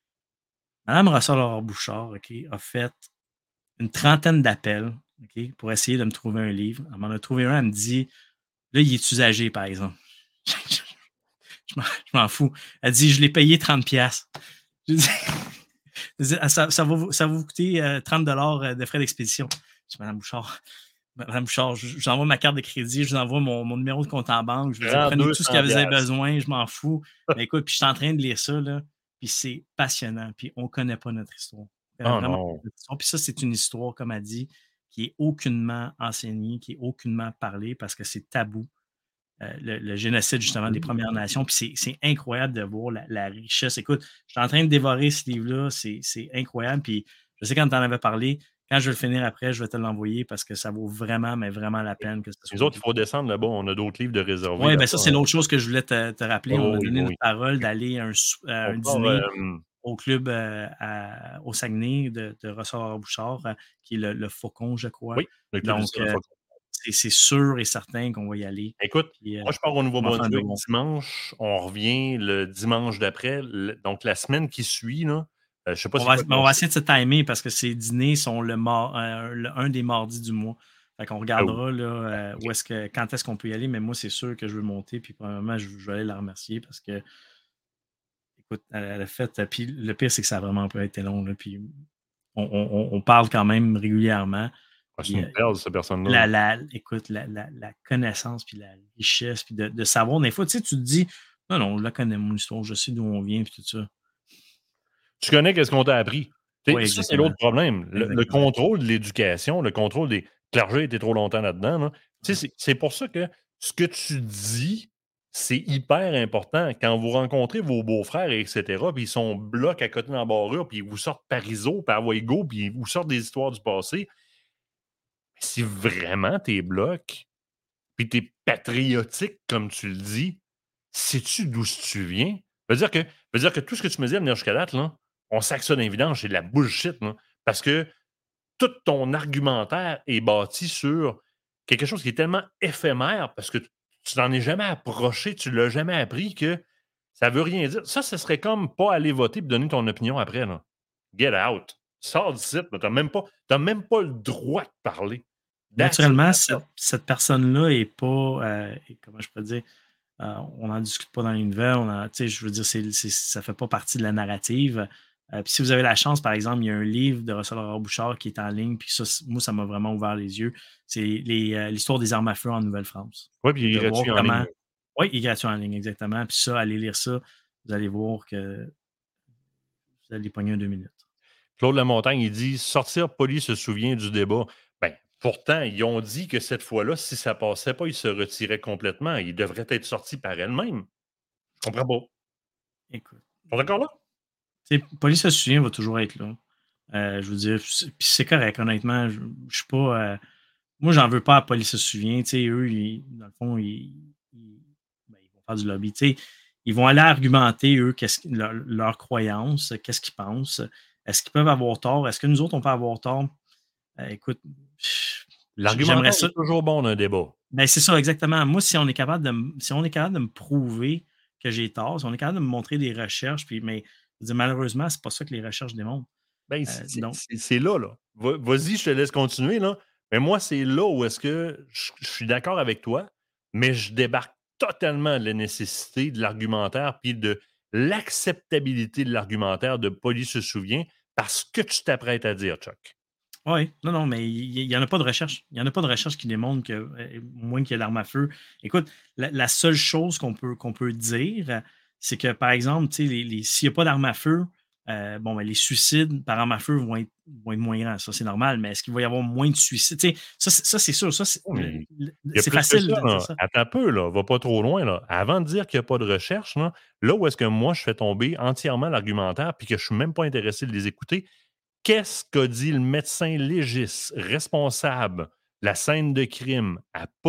Mme Russell Aurore Bouchard, okay, a fait une trentaine d'appels, okay, pour essayer de me trouver un livre. Elle m'en a trouvé un, elle me dit, là, il est usagé, par exemple. Je m'en fous. Elle dit, je l'ai payé 30$. Je dis, ça va vous coûter 30$ de frais d'expédition. Je dis, Madame Bouchard, je vous envoie ma carte de crédit, je vous envoie mon numéro de compte en banque. Je vous dis, prenez tout ce que vous avez besoin, je m'en fous. Mais écoute, puis je suis en train de lire ça, là. puis c'est passionnant, puis on ne connaît pas notre histoire. On connaît Oh vraiment non. notre histoire. Puis ça, c'est une histoire, comme elle dit, qui est aucunement enseignée, qui est aucunement parlée parce que c'est tabou. Le génocide, justement, des Premières Nations. Puis c'est incroyable de voir la richesse. Écoute, je suis en train de dévorer ce livre-là. C'est incroyable. Puis je sais quand tu en avais parlé, quand je vais le finir après, je vais te l'envoyer parce que ça vaut vraiment, mais vraiment la peine que ce Les soit autres, il lu. faut descendre là-bas. On a d'autres livres de réservés Oui, ben ça, là-bas, c'est hein. l'autre chose que je voulais te rappeler. On a Oui, donné oui. notre parole d'aller à On un part, dîner au club au Saguenay de Rossard-Bouchard, qui est le Faucon, je crois. oui, le Club du Donc, Tir de Faucon. c'est sûr et certain qu'on va y aller. Écoute, Puis, moi, je pars au on va faire un Nouveau-Brunswick bon. dimanche. On revient le dimanche d'après. Donc, la semaine qui suit, là, je ne sais pas On c'est va, quoi mais on ton va cycle. essayer de se timer parce que ces dîners sont un des mardis du mois. Fait qu'on Ah oui. regardera là, quand est-ce qu'on peut y aller, mais moi, c'est sûr que je veux monter. Puis, premièrement, je vais aller la remercier parce que, écoute, elle a fait. Puis, le pire, c'est que ça a vraiment pas été long. Là, puis, on parle quand même régulièrement. Ah, c'est Puis, une perle, cette personne-là. écoute, la connaissance, puis la richesse, puis de savoir. Des fois, tu sais, tu te dis, non, non, je la connais, mon histoire, je sais d'où on vient, puis tout ça. Tu connais qu'est-ce qu'on t'a appris. Oui, Ça, c'est exactement. l'autre problème. Le Exactement. contrôle de l'éducation, le contrôle des clergés était trop longtemps là-dedans, là. Tu sais, c'est pour ça que ce que tu dis, c'est hyper important. Quand vous rencontrez vos beaux-frères, et etc., puis ils sont blocs à côté d'embarras, puis ils vous sortent Parizeau, puis Hawaii Go, puis ils vous sortent des histoires du passé. Si vraiment t'es bloc, puis t'es patriotique, comme tu le dis, sais-tu d'où tu viens? Veut dire que tout ce que tu me dis à venir jusqu'à date, là, on sac ça dans les vidanges, c'est de la bullshit, là. Parce que tout ton argumentaire est bâti sur quelque chose qui est tellement éphémère parce que tu t'en es jamais approché, tu l'as jamais appris que ça veut rien dire. Ça, ce serait comme pas aller voter et donner ton opinion après, là. Get out. Sors d'ici, là. T'as même pas le droit de parler. That's it, Naturellement, that's all. cette personne-là est pas, comment je peux dire, on n'en discute pas dans les nouvelles, tu sais, je veux dire, ça fait pas partie de la narrative. Puis si vous avez la chance, par exemple, il y a un livre de Russell Aurore Bouchard qui est en ligne, puis ça, moi, ça m'a vraiment ouvert les yeux. C'est l'histoire des armes à feu en Nouvelle-France. Ouais, puis Puis il est de voir gratuit en ligne. comment. Oui, il est gratuit en ligne, exactement. Puis ça, allez lire ça, vous allez voir que vous allez pogner en 2 minutes. Claude Lamontagne, il dit sortir poli se souvient du débat. Ben, pourtant, ils ont dit que cette fois-là, si ça passait pas, ils se retiraient complètement. Ils devraient être sortis par elles-mêmes. Je comprends pas. Écoute, Ils sont d'accord là? tu sais, Police se souvient va toujours être là. Je veux dire, puis c'est correct, honnêtement. Je suis pas. Moi, j'en veux pas à Police se souvient. Tu sais, eux, dans le fond, ils vont faire du lobby. Tu sais, ils vont aller argumenter, eux, leur croyance, qu'est-ce qu'ils pensent. Est-ce qu'ils peuvent avoir tort? Est-ce que nous autres, on peut avoir tort? Écoute, j'aimerais L'argumentaire ça. est toujours bon d'un débat. Ben, c'est ça, exactement. Moi, si on est capable de me prouver que j'ai tort, si on est capable de me montrer des recherches, puis, mais je veux dire, malheureusement, c'est pas ça que les recherches démontrent. Ben, c'est Donc, c'est- c'est là, là. Vas-y, je te laisse continuer, là. Mais moi, c'est là où est-ce que je suis d'accord avec toi, mais je débarque totalement de la nécessité de l'argumentaire puis de l'acceptabilité de l'argumentaire de Poli se souvient parce que tu t'apprêtes à dire, Chuck. oui, non, non, mais il y en a pas de recherche. Il y en a pas de recherche qui démontre que, moins qu'il y a l'arme à feu. Écoute, la seule chose qu'on peut dire, c'est que, par exemple, tu sais, s'il n'y a pas d'arme à feu, bon, ben, les suicides par arme à feu vont être moins grands. Ça, c'est normal, mais est-ce qu'il va y avoir moins de suicides? Tu sais, ça, c'est sûr. Ça, Oh, mais il y a c'est plus que facile ça, de dire là. ça. Attends un peu, là, va pas trop loin, là. Avant de dire qu'il y a pas de recherche, là où est-ce que moi je fais tomber entièrement l'argumentaire puis que je suis même pas intéressé de les écouter, qu'est-ce qu'a dit le médecin légiste responsable de la scène de crime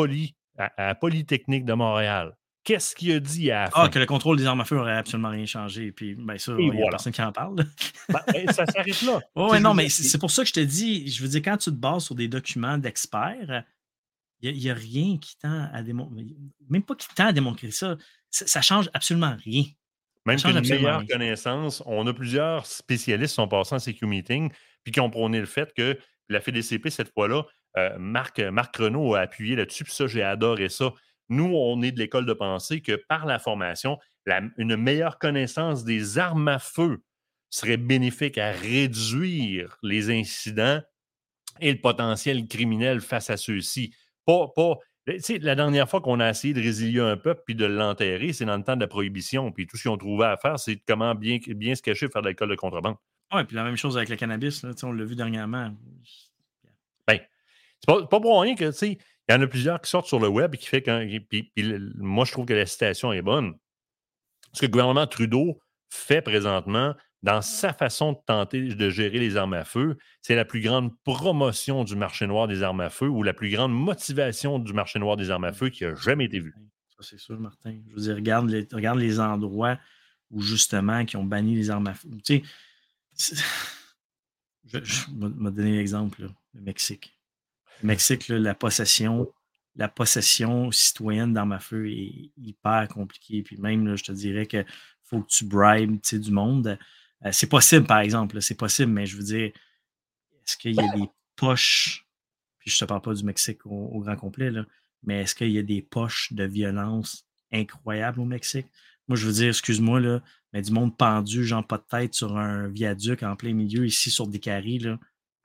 à Polytechnique de Montréal? Qu'est-ce qu'il a dit à la Ah, fin? que le contrôle des armes à feu n'aurait absolument rien changé. Puis, ben, ça, Et il n'y a voilà. personne qui en parle. Ça s'arrête là. Ouais, Tu sais, ouais, je veux non, dire, mais c'est pour ça que je te dis, je veux dire, quand tu te bases sur des documents d'experts, il y a rien qui tend à démontrer, même pas qui tend à démontrer ça. Ça change absolument rien. Ça même change qu'une absolument meilleure rien. connaissance, on a plusieurs spécialistes qui sont passés en CQ Meeting puis qui ont prôné le fait que la FDCP, cette fois-là, Marc Renault a appuyé là-dessus, puis ça, j'ai adoré ça. Nous, on est de l'école de pensée que par la formation, une meilleure connaissance des armes à feu serait bénéfique à réduire les incidents et le potentiel criminel face à ceux-ci. Pas Tu sais, la dernière fois qu'on a essayé de résilier un peuple puis de l'enterrer, c'est dans le temps de la prohibition. Puis tout ce qu'ils ont trouvé à faire, c'est comment bien se cacher, faire de l'alcool de contrebande. Oui, puis la même chose avec le cannabis, là, on l'a vu dernièrement. Ben, c'est pas pour rien que, tu sais, il y en a plusieurs qui sortent sur le web et qui fait que. Puis moi, je trouve que la citation est bonne. Ce que le gouvernement Trudeau fait présentement, dans sa façon de tenter de gérer les armes à feu, c'est la plus grande promotion du marché noir des armes à feu ou la plus grande motivation du marché noir des armes à feu qui a jamais été vue. Ça, c'est sûr, Martin. Je veux dire, regarde les endroits où, justement, qui ont banni les armes à feu. Tu sais, je vais donner l'exemple, là, le Mexique. Le Mexique, là, la possession citoyenne d'armes à feu est hyper compliquée. Puis même, là, je te dirais qu'il faut que tu bribes du monde. C'est possible, par exemple. Là, c'est possible, mais je veux dire, est-ce qu'il y a des poches, puis je ne te parle pas du Mexique au grand complet, là, mais est-ce qu'il y a des poches de violence incroyables au Mexique? Moi, je veux dire, excuse-moi, là, mais du monde pendu, genre pas de tête sur un viaduc en plein milieu, ici sur des carrés, là.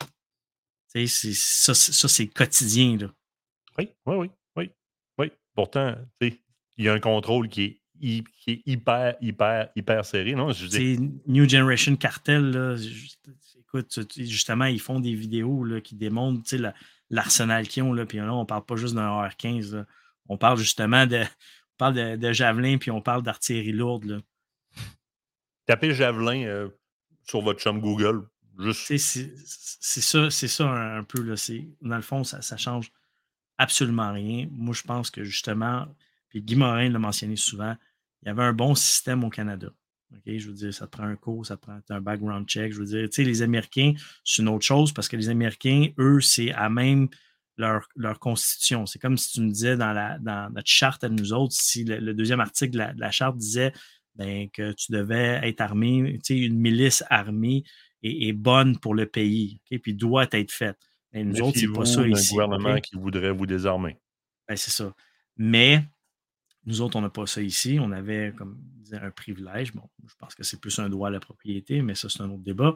Ça, c'est quotidien, là. Oui, oui, oui, oui, oui. Pourtant, tu sais, il y a un contrôle qui est hyper, hyper, hyper serré. Non, je dis, New Generation Cartel, là, écoute, justement, ils font des vidéos là, qui démontrent l'arsenal qu'ils ont. Là, puis là, on parle pas juste d'un AR-15. Là. On parle justement de javelin, puis on parle d'artillerie lourde. Là. tapez javelin sur votre chum Google. Juste. C'est ça un peu. Là, dans le fond, ça change absolument rien. Moi, je pense que justement, puis Guy Morin l'a mentionné souvent, il y avait un bon système au Canada. Okay? Je veux dire, ça te prend un cours, ça te prend un background check. Je veux dire, tu sais, les Américains, c'est une autre chose parce que les Américains, eux, c'est à même leur constitution. C'est comme si tu me disais dans notre charte à nous autres, si le deuxième article de la charte disait ben, que tu devais être armé, tu sais, une milice armée est bonne pour le pays, okay? Puis doit être faite. Mais nous autres, c'est pas ça Méfiez-vous d'un ici. gouvernement Okay? qui voudrait vous désarmer. Ben, c'est ça. Mais nous autres, on n'a pas ça ici. On avait, comme je disais, un privilège. Bon, je pense que c'est plus un droit à la propriété, mais ça, c'est un autre débat.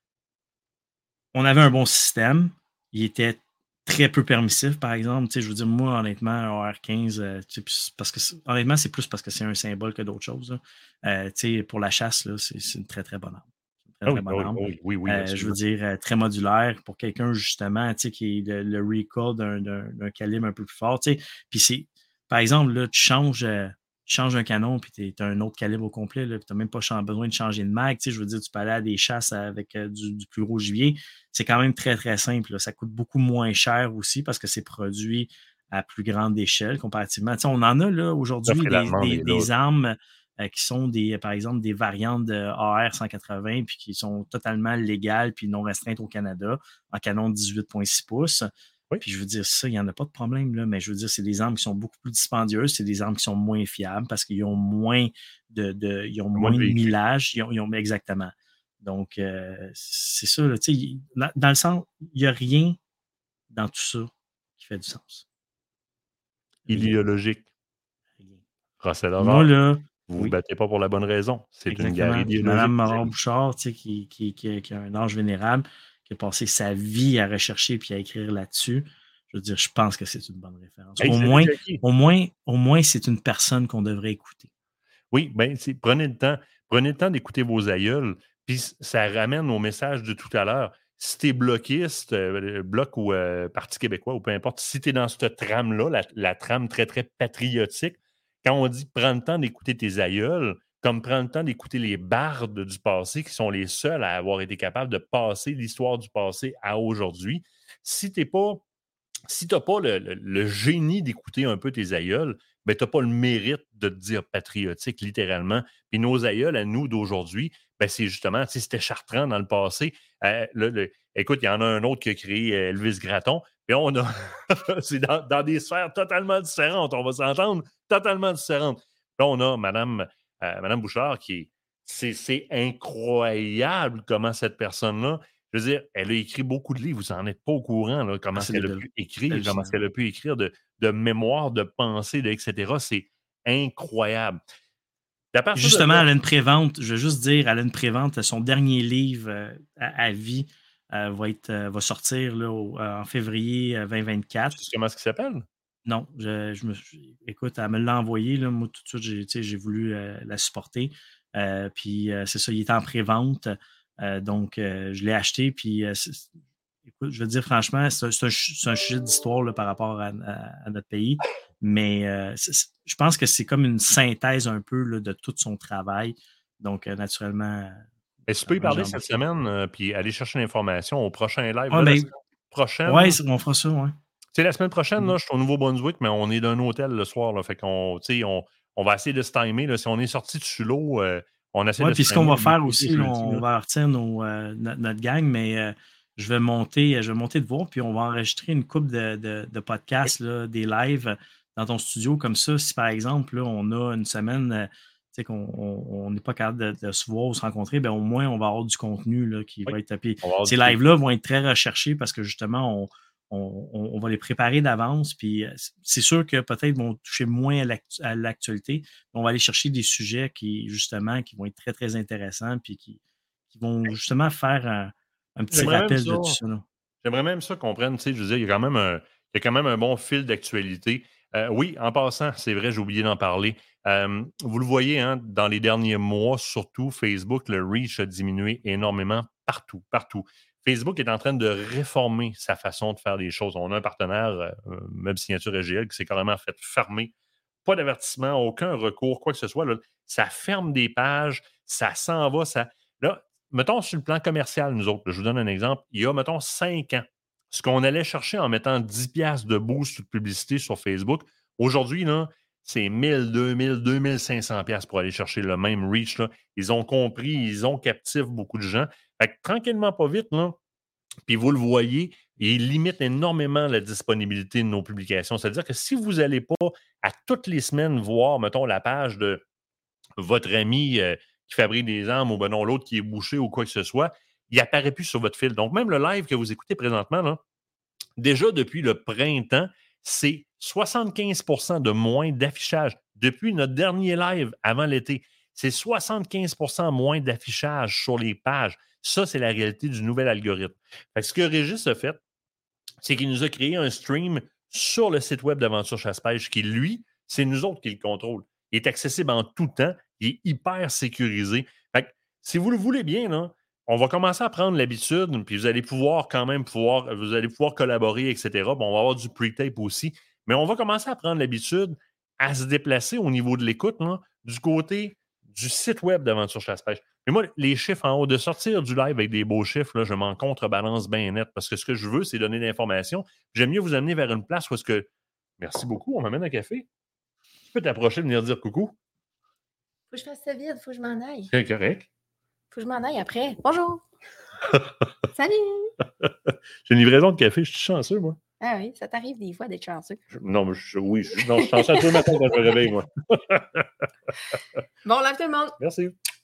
On avait un bon système. Il était très peu permissif, par exemple. Tu sais, je veux dire, moi, honnêtement, un R15, parce que honnêtement, c'est plus parce que c'est un symbole que d'autres choses. Tu sais, pour la chasse, là, c'est une très, très bonne arme. Une très, Ah très oui, ah bonne oui, arme. ah oui, oui, oui, Je veux absolument. dire, très modulaire pour quelqu'un, justement, tu sais, qui est le recall d'un calibre un peu plus fort. Tu sais. Puis c'est, par exemple, là, tu changes un canon, puis tu as un autre calibre au complet, puis tu n'as même pas besoin de changer de mag. Tu sais, je veux dire, tu peux aller à des chasses avec du plus gros gibier. C'est quand même très, très simple. Là. Ça coûte beaucoup moins cher aussi parce que c'est produit à plus grande échelle comparativement. Tu sais, on en a là aujourd'hui L'offre et la demande est là. des armes qui sont par exemple, des variantes de AR 180 puis qui sont totalement légales puis non restreintes au Canada en canon 18,6 pouces. Oui. Puis je veux dire, ça, il n'y en a pas de problème, là, mais je veux dire, c'est des armes qui sont beaucoup plus dispendieuses, c'est des armes qui sont moins fiables parce qu'ils ont moins ils ont moins de véhicules. millage. Exactement. Donc, c'est ça, là, dans le sens, il n'y a rien dans tout ça qui fait du sens. Rien. Idéologique. Rien. Russell Moi, Horreur, là, vous vous oui, battez pas pour la bonne raison. C'est une guerre exactement. Puis Mme idéologique. Morin-Bouchard, qui a un âge vénérable, qui a passé sa vie à rechercher puis à écrire là-dessus, je veux dire, je pense que c'est une bonne référence. Hey, salut Jackie. Au moins, c'est une personne qu'on devrait écouter. Oui, bien, prenez le temps. Prenez le temps d'écouter vos aïeuls. Puis ça ramène au message de tout à l'heure. Si tu es bloquiste, Bloc ou Parti québécois, ou peu importe, si tu es dans cette trame-là, la trame très, très patriotique, quand on dit prends le temps d'écouter tes aïeuls, comme prends le temps d'écouter les bardes du passé qui sont les seuls à avoir été capables de passer l'histoire du passé à aujourd'hui, si tu n'as pas le génie d'écouter un peu tes aïeuls, ben, tu n'as pas le mérite de te dire patriotique, littéralement. Puis nos aïeuls, à nous d'aujourd'hui, ben, c'est justement, c'était Chartrand dans le passé. Écoute, il y en a un autre qui a créé Elvis Gratton. Puis on a. c'est dans des sphères totalement différentes. On va s'entendre, totalement différentes. Là, on a Madame Bouchard qui est. C'est incroyable comment cette personne-là. Je veux dire, elle a écrit beaucoup de livres. Vous n'en êtes pas au courant, là, comment C'est elle a débile. pu écrire, C'est comment hallucinant. elle a pu écrire de mémoire, de pensée, etc. C'est incroyable. À partir de Justement, là, elle a une prévente. Je veux juste dire, elle a une prévente. Son dernier livre à vie va sortir là, en février 2024. tu sais comment est-ce qu'il s'appelle? Non, écoute, elle me l'a envoyé. Là, moi, tout de suite, j'ai voulu la supporter. Puis c'est ça, il est en pré-vente. Donc, je l'ai acheté. Puis, écoute, je veux dire, franchement, c'est un sujet d'histoire là, par rapport à notre pays. Mais je pense que c'est comme une synthèse un peu là, de tout son travail. Donc, naturellement, Est-ce que tu peux y j'ai parler cette embarqué. semaine, puis aller chercher l'information au prochain live? Ouais, Là, la ben, semaine prochaine, ouais, on fera ça, ouais. tu sais, la semaine prochaine, là, je suis au Nouveau-Brunswick, mais on est dans un hôtel le soir. Là, fait qu'on, tu sais, on va essayer de se timer. Là. Si on est sorti de Chulo, on essaie Ouais, de se puis ce qu'on timer va le faire mercredi ou aussi, jeudi. on Là. va retenir notre gang, mais je vais monter de voir, puis on va enregistrer une couple de Oui. podcasts, là, des lives dans ton studio. Comme ça, si par exemple, là, on a une semaine tu sais, qu'on n'est pas capable de se voir ou se rencontrer, ben, au moins, on va avoir du contenu là, qui Oui. va être. Puis On va avoir ces du contenu. lives-là vont être très recherchés parce que justement, on va les préparer d'avance. Puis c'est sûr que peut-être vont toucher moins à l'actualité. On va aller chercher des sujets justement, qui vont être très, très intéressants, puis qui vont justement faire un petit J'aimerais même rappel ça. de tout ça, là. J'aimerais même ça qu'on prenne, tu sais, je veux dire, il y a quand même un bon fil d'actualité. Oui, en passant, c'est vrai, j'ai oublié d'en parler. Vous le voyez, hein, dans les derniers mois, surtout, Facebook, le reach a diminué énormément partout, partout. Facebook est en train de réformer sa façon de faire les choses. On a un partenaire, Meuble Signature SGL, qui s'est carrément fait fermer. Pas d'avertissement, aucun recours, quoi que ce soit. Là. Ça ferme des pages, ça s'en va. Là, mettons sur le plan commercial, nous autres, je vous donne un exemple. Il y a, mettons, 5 ans, ce qu'on allait chercher en mettant 10$ de boost de publicité sur Facebook, aujourd'hui, là, c'est 1000, 2000, 2500$ pour aller chercher le même reach. Là. Ils ont compris, ils ont captif beaucoup de gens. Fait que, tranquillement, pas vite, là, puis vous le voyez, il limite énormément la disponibilité de nos publications. C'est-à-dire que si vous n'allez pas à toutes les semaines voir, mettons, la page de votre ami qui fabrique des armes ou ben non, l'autre qui est bouché ou quoi que ce soit, il n'apparaît plus sur votre fil. Donc, même le live que vous écoutez présentement, là, déjà depuis le printemps, c'est 75% de moins d'affichage. Depuis notre dernier live avant l'été, c'est 75% moins d'affichage sur les pages. Ça, c'est la réalité du nouvel algorithme. Fait que ce que Régis a fait, c'est qu'il nous a créé un stream sur le site web d'Aventure Chasse-Pêche qui, lui, c'est nous autres qui le contrôlent. Il est accessible en tout temps. Il est hyper sécurisé. Fait que, si vous le voulez bien, là, on va commencer à prendre l'habitude, puis vous allez pouvoir vous allez pouvoir collaborer, etc. Bon, on va avoir du pre-tape aussi, mais on va commencer à prendre l'habitude à se déplacer au niveau de l'écoute, là, du côté du site web d'Aventure Chasse-Pêche. Mais moi, les chiffres en haut, de sortir du live avec des beaux chiffres, là, je m'en contrebalance bien net parce que ce que je veux, c'est donner de l'information. J'aime mieux vous amener vers une place où est-ce que. Merci beaucoup, on m'amène un café. Tu peux t'approcher et venir dire coucou. Faut que je fasse ça vite, faut que je m'en aille. C'est correct. Faut que je m'en aille après. Bonjour! Salut! J'ai une livraison de café, je suis chanceux, moi. Ah oui, ça t'arrive des fois d'être chanceux. Non, mais oui, je suis chanceux tous les matins quand je me réveille, moi. Bon, lave tout le monde! Merci.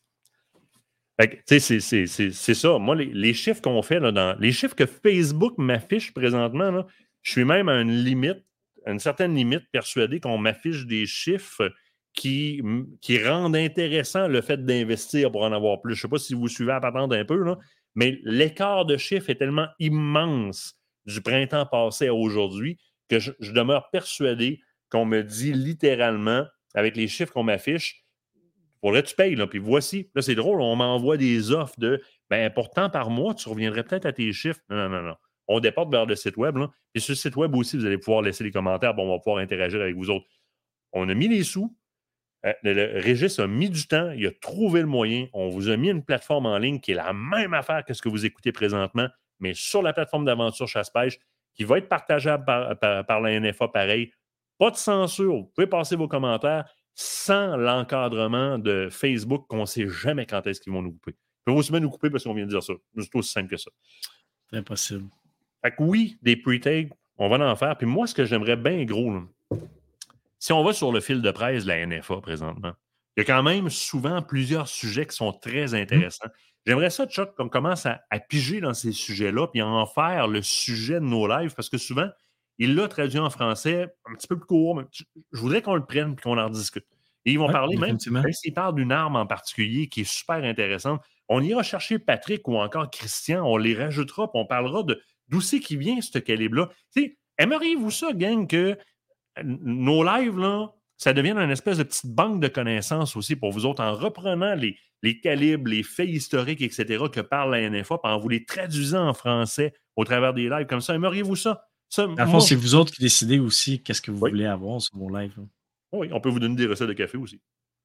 Fait que, c'est ça. Moi, les chiffres qu'on fait, là, les chiffres que Facebook m'affiche présentement, là, je suis même à une certaine limite, persuadé qu'on m'affiche des chiffres qui rendent intéressant le fait d'investir pour en avoir plus. Je ne sais pas si vous suivez à patente un peu, là, mais l'écart de chiffres est tellement immense du printemps passé à aujourd'hui que je demeure persuadé qu'on me dit littéralement, avec les chiffres qu'on m'affiche, faudrait que tu payes. Là. Puis voici, là, c'est drôle, on m'envoie des offres de pourtant par mois, tu reviendrais peut-être à tes chiffres. Non, non, non. On déporte vers le site web. Là. Et sur le site web aussi, vous allez pouvoir laisser les commentaires. Bon, on va pouvoir interagir avec vous autres. On a mis les sous. Le Régis a mis du temps. Il a trouvé le moyen. On vous a mis une plateforme en ligne qui est la même affaire que ce que vous écoutez présentement, mais sur la plateforme d'aventure chasse-pêche, qui va être partageable par la NFA pareil. Pas de censure. Vous pouvez passer vos commentaires sans l'encadrement de Facebook qu'on ne sait jamais quand est-ce qu'ils vont nous couper. Ils peuvent aussi bien nous couper parce qu'on vient de dire ça. C'est aussi simple que ça. C'est impossible. Fait que oui, des pre-tapes, on va en faire. Puis moi, ce que j'aimerais bien gros, là, si on va sur le fil de presse de la NFA présentement, il y a quand même souvent plusieurs sujets qui sont très intéressants. J'aimerais ça, Chuck, qu'on commence à piger dans ces sujets-là puis à en faire le sujet de nos lives parce que souvent, il l'a traduit en français un petit peu plus court, mais je voudrais qu'on le prenne et qu'on en discute. Et ils vont parler même s'ils parlent d'une arme en particulier qui est super intéressante, on ira chercher Patrick ou encore Christian, on les rajoutera puis on parlera d'où c'est qui vient ce calibre-là. Tu sais, aimeriez-vous ça, gang, que nos lives, là, ça devient une espèce de petite banque de connaissances aussi pour vous autres, en reprenant les calibres, les faits historiques, etc., que parle la NFA, puis en vous les traduisant en français au travers des lives comme ça. Aimeriez-vous ça? Dans le fond, c'est vous autres qui décidez aussi qu'est-ce que vous voulez avoir sur vos lives. Oui, on peut vous donner des recettes de café aussi.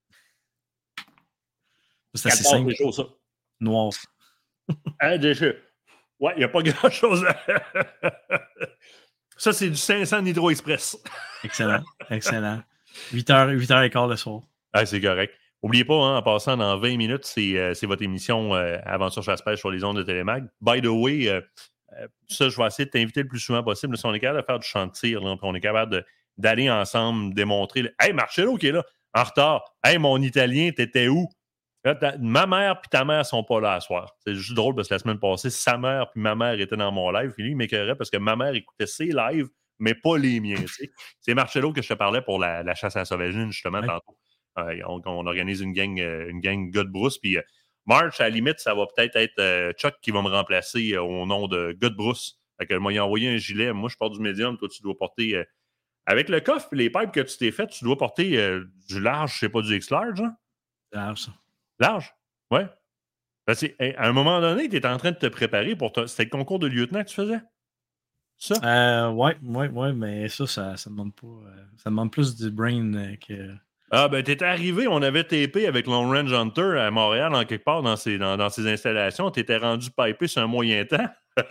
C'est assez simple. Chaud, ça. Noir. Ouais, il n'y a pas grand-chose à... Ça, c'est du 500 Nitro Express. Excellent, excellent. 8h15 le soir. Ah, c'est correct. N'oubliez pas, en passant dans 20 minutes, c'est votre émission Aventure Chasse-Pêche sur les ondes de Télémag. By the way, ça, je vais essayer de t'inviter le plus souvent possible. Si on est capable de faire du chant de tir, là, puis on est capable d'aller ensemble démontrer Hey, Marcello qui est là, en retard. Hey, mon Italien, t'étais où? Là, ma mère et ta mère sont pas là à soir. C'est juste drôle parce que la semaine passée, sa mère puis ma mère étaient dans mon live. Puis lui, il m'écœurait parce que ma mère écoutait ses lives, mais pas les miens. Tu sais. C'est Marcello que je te parlais pour la chasse à la sauvagine, justement, tantôt. On organise une gang gars de brousse. Puis March, à la limite, ça va peut-être être Chuck qui va me remplacer au nom de gars de brousse. Fait que moi, il a envoyé un gilet. Moi, je porte du médium. Toi, tu dois porter... avec le coffre et les pipes que tu t'es fait, tu dois porter du large, je sais pas, du X-large, hein? Large. Large? Ouais. Parce à un moment donné, tu étais en train de te préparer pour C'était le concours de lieutenant que tu faisais? Ça? Ouais, mais ça demande pas. Ça demande plus du brain que. Ah, ben, t'étais arrivé, on avait TP avec Long Range Hunter à Montréal, en quelque part, dans ses installations. T'étais rendu pipé sur un moyen temps.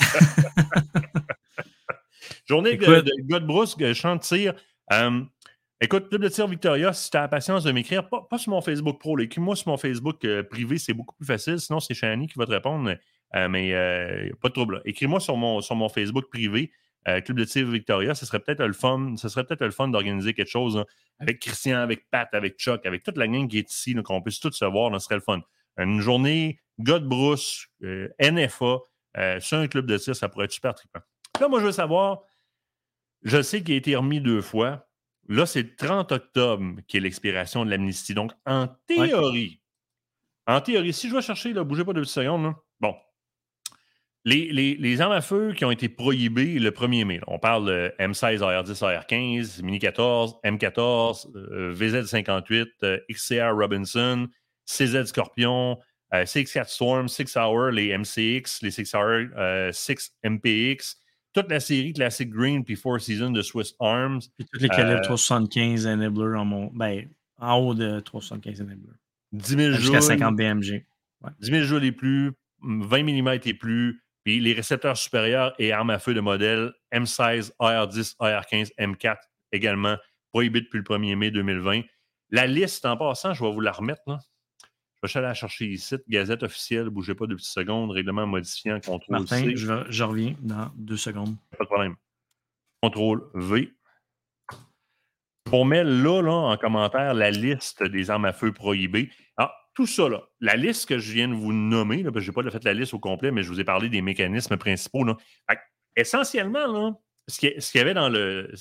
Journée de gars de brousse, champ de tir. Écoute, Club de tir Victoria, si tu as la patience de m'écrire, pas sur mon Facebook Pro, écris-moi sur mon Facebook privé, c'est beaucoup plus facile. Sinon, c'est Shani qui va te répondre, mais pas de trouble. Écris-moi sur mon Facebook privé, Club de tir Victoria. Ce serait peut-être le fun d'organiser quelque chose là, avec Christian, avec Pat, avec Chuck, avec toute la gang qui est ici, là, qu'on puisse tous se voir. Ce serait le fun. Une journée, gars de brousse, NFA, sur un club de tir, ça pourrait être super trippant. Là, moi, je veux savoir, je sais qu'il a été remis 2 fois. Là, c'est le 30 octobre qui est l'expiration de l'amnistie. Donc, en théorie, si je vais chercher, là, bougez pas 2 secondes, là. Bon. Les armes à feu qui ont été prohibées le 1er mai, là, on parle de M16, AR-10, AR-15, Mini 14, M14, VZ-58, XCR Robinson, CZ Scorpion, CX4 Storm, 6 Hour, les MCX, les 6 Hour, 6 MPX, toute la série classique Green puis Four Seasons de Swiss Arms. Puis tous les calibres 375 Enabler en haut de 375 Enabler. 10 000 joules. Jusqu'à 50 BMG. Ouais. 10 000 joules et plus, 20 mm et plus, puis les récepteurs supérieurs et armes à feu de modèle M16, AR-10, AR-15, M4 également prohibés depuis le 1er mai 2020. La liste, en passant, je vais vous la remettre, là. Je vais aller la chercher ici. Gazette officielle, bougez pas 2 petites secondes. Règlement modifiant, contrôle Martin, C. je reviens dans 2 secondes. Pas de problème. Contrôle V. On met là, en commentaire, la liste des armes à feu prohibées. Alors, tout ça, là, la liste que je viens de vous nommer, là, parce que je n'ai pas fait la liste au complet, mais je vous ai parlé des mécanismes principaux. Là. Essentiellement, là, ce qu'il y avait dans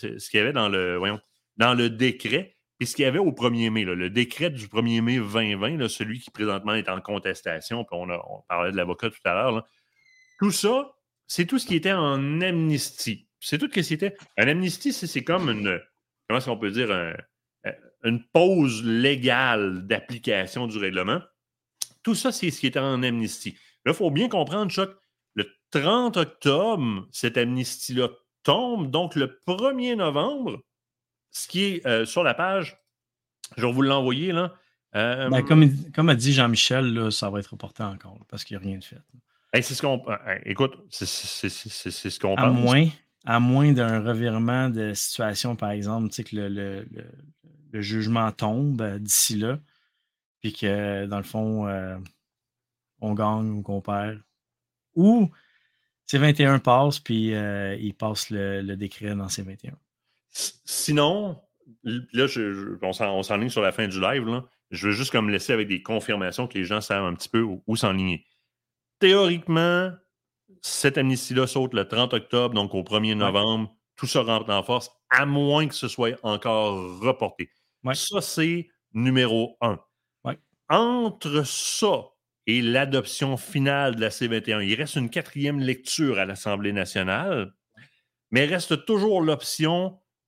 le décret, puis ce qu'il y avait au 1er mai, là, le décret du 1er mai 2020, là, celui qui présentement est en contestation, puis on parlait de l'avocat tout à l'heure, là, tout ça, c'est tout ce qui était en amnistie. C'est tout ce qui était. Un amnistie, c'est comme une. Comment est-ce qu'on peut dire? Une pause légale d'application du règlement. Tout ça, c'est ce qui était en amnistie. Là, il faut bien comprendre, Chuck, le 30 octobre, cette amnistie-là tombe. Donc, le 1er novembre, ce qui est sur la page, je vais vous l'envoyer, là. Comme a dit Jean-Michel, là, ça va être reporté encore, parce qu'il n'y a rien de fait. C'est ce qu'on... écoute, c'est ce qu'on pense. À moins d'un revirement de situation, par exemple, tu sais, que le jugement tombe d'ici là, puis que, dans le fond, on gagne ou qu'on perd. Ou, C21 passe, puis il passe le décret dans C21. Sinon, là, on s'enligne sur la fin du live, là. Je veux juste comme laisser avec des confirmations que les gens savent un petit peu où s'enligner. Théoriquement, cette amnistie-là saute le 30 octobre, donc au 1er novembre. Tout ça rentre en force, à moins que ce soit encore reporté. Ouais. Ça, c'est numéro 1. Ouais. Entre ça et l'adoption finale de la C21, il reste une 4e lecture à l'Assemblée nationale, mais il reste toujours l'option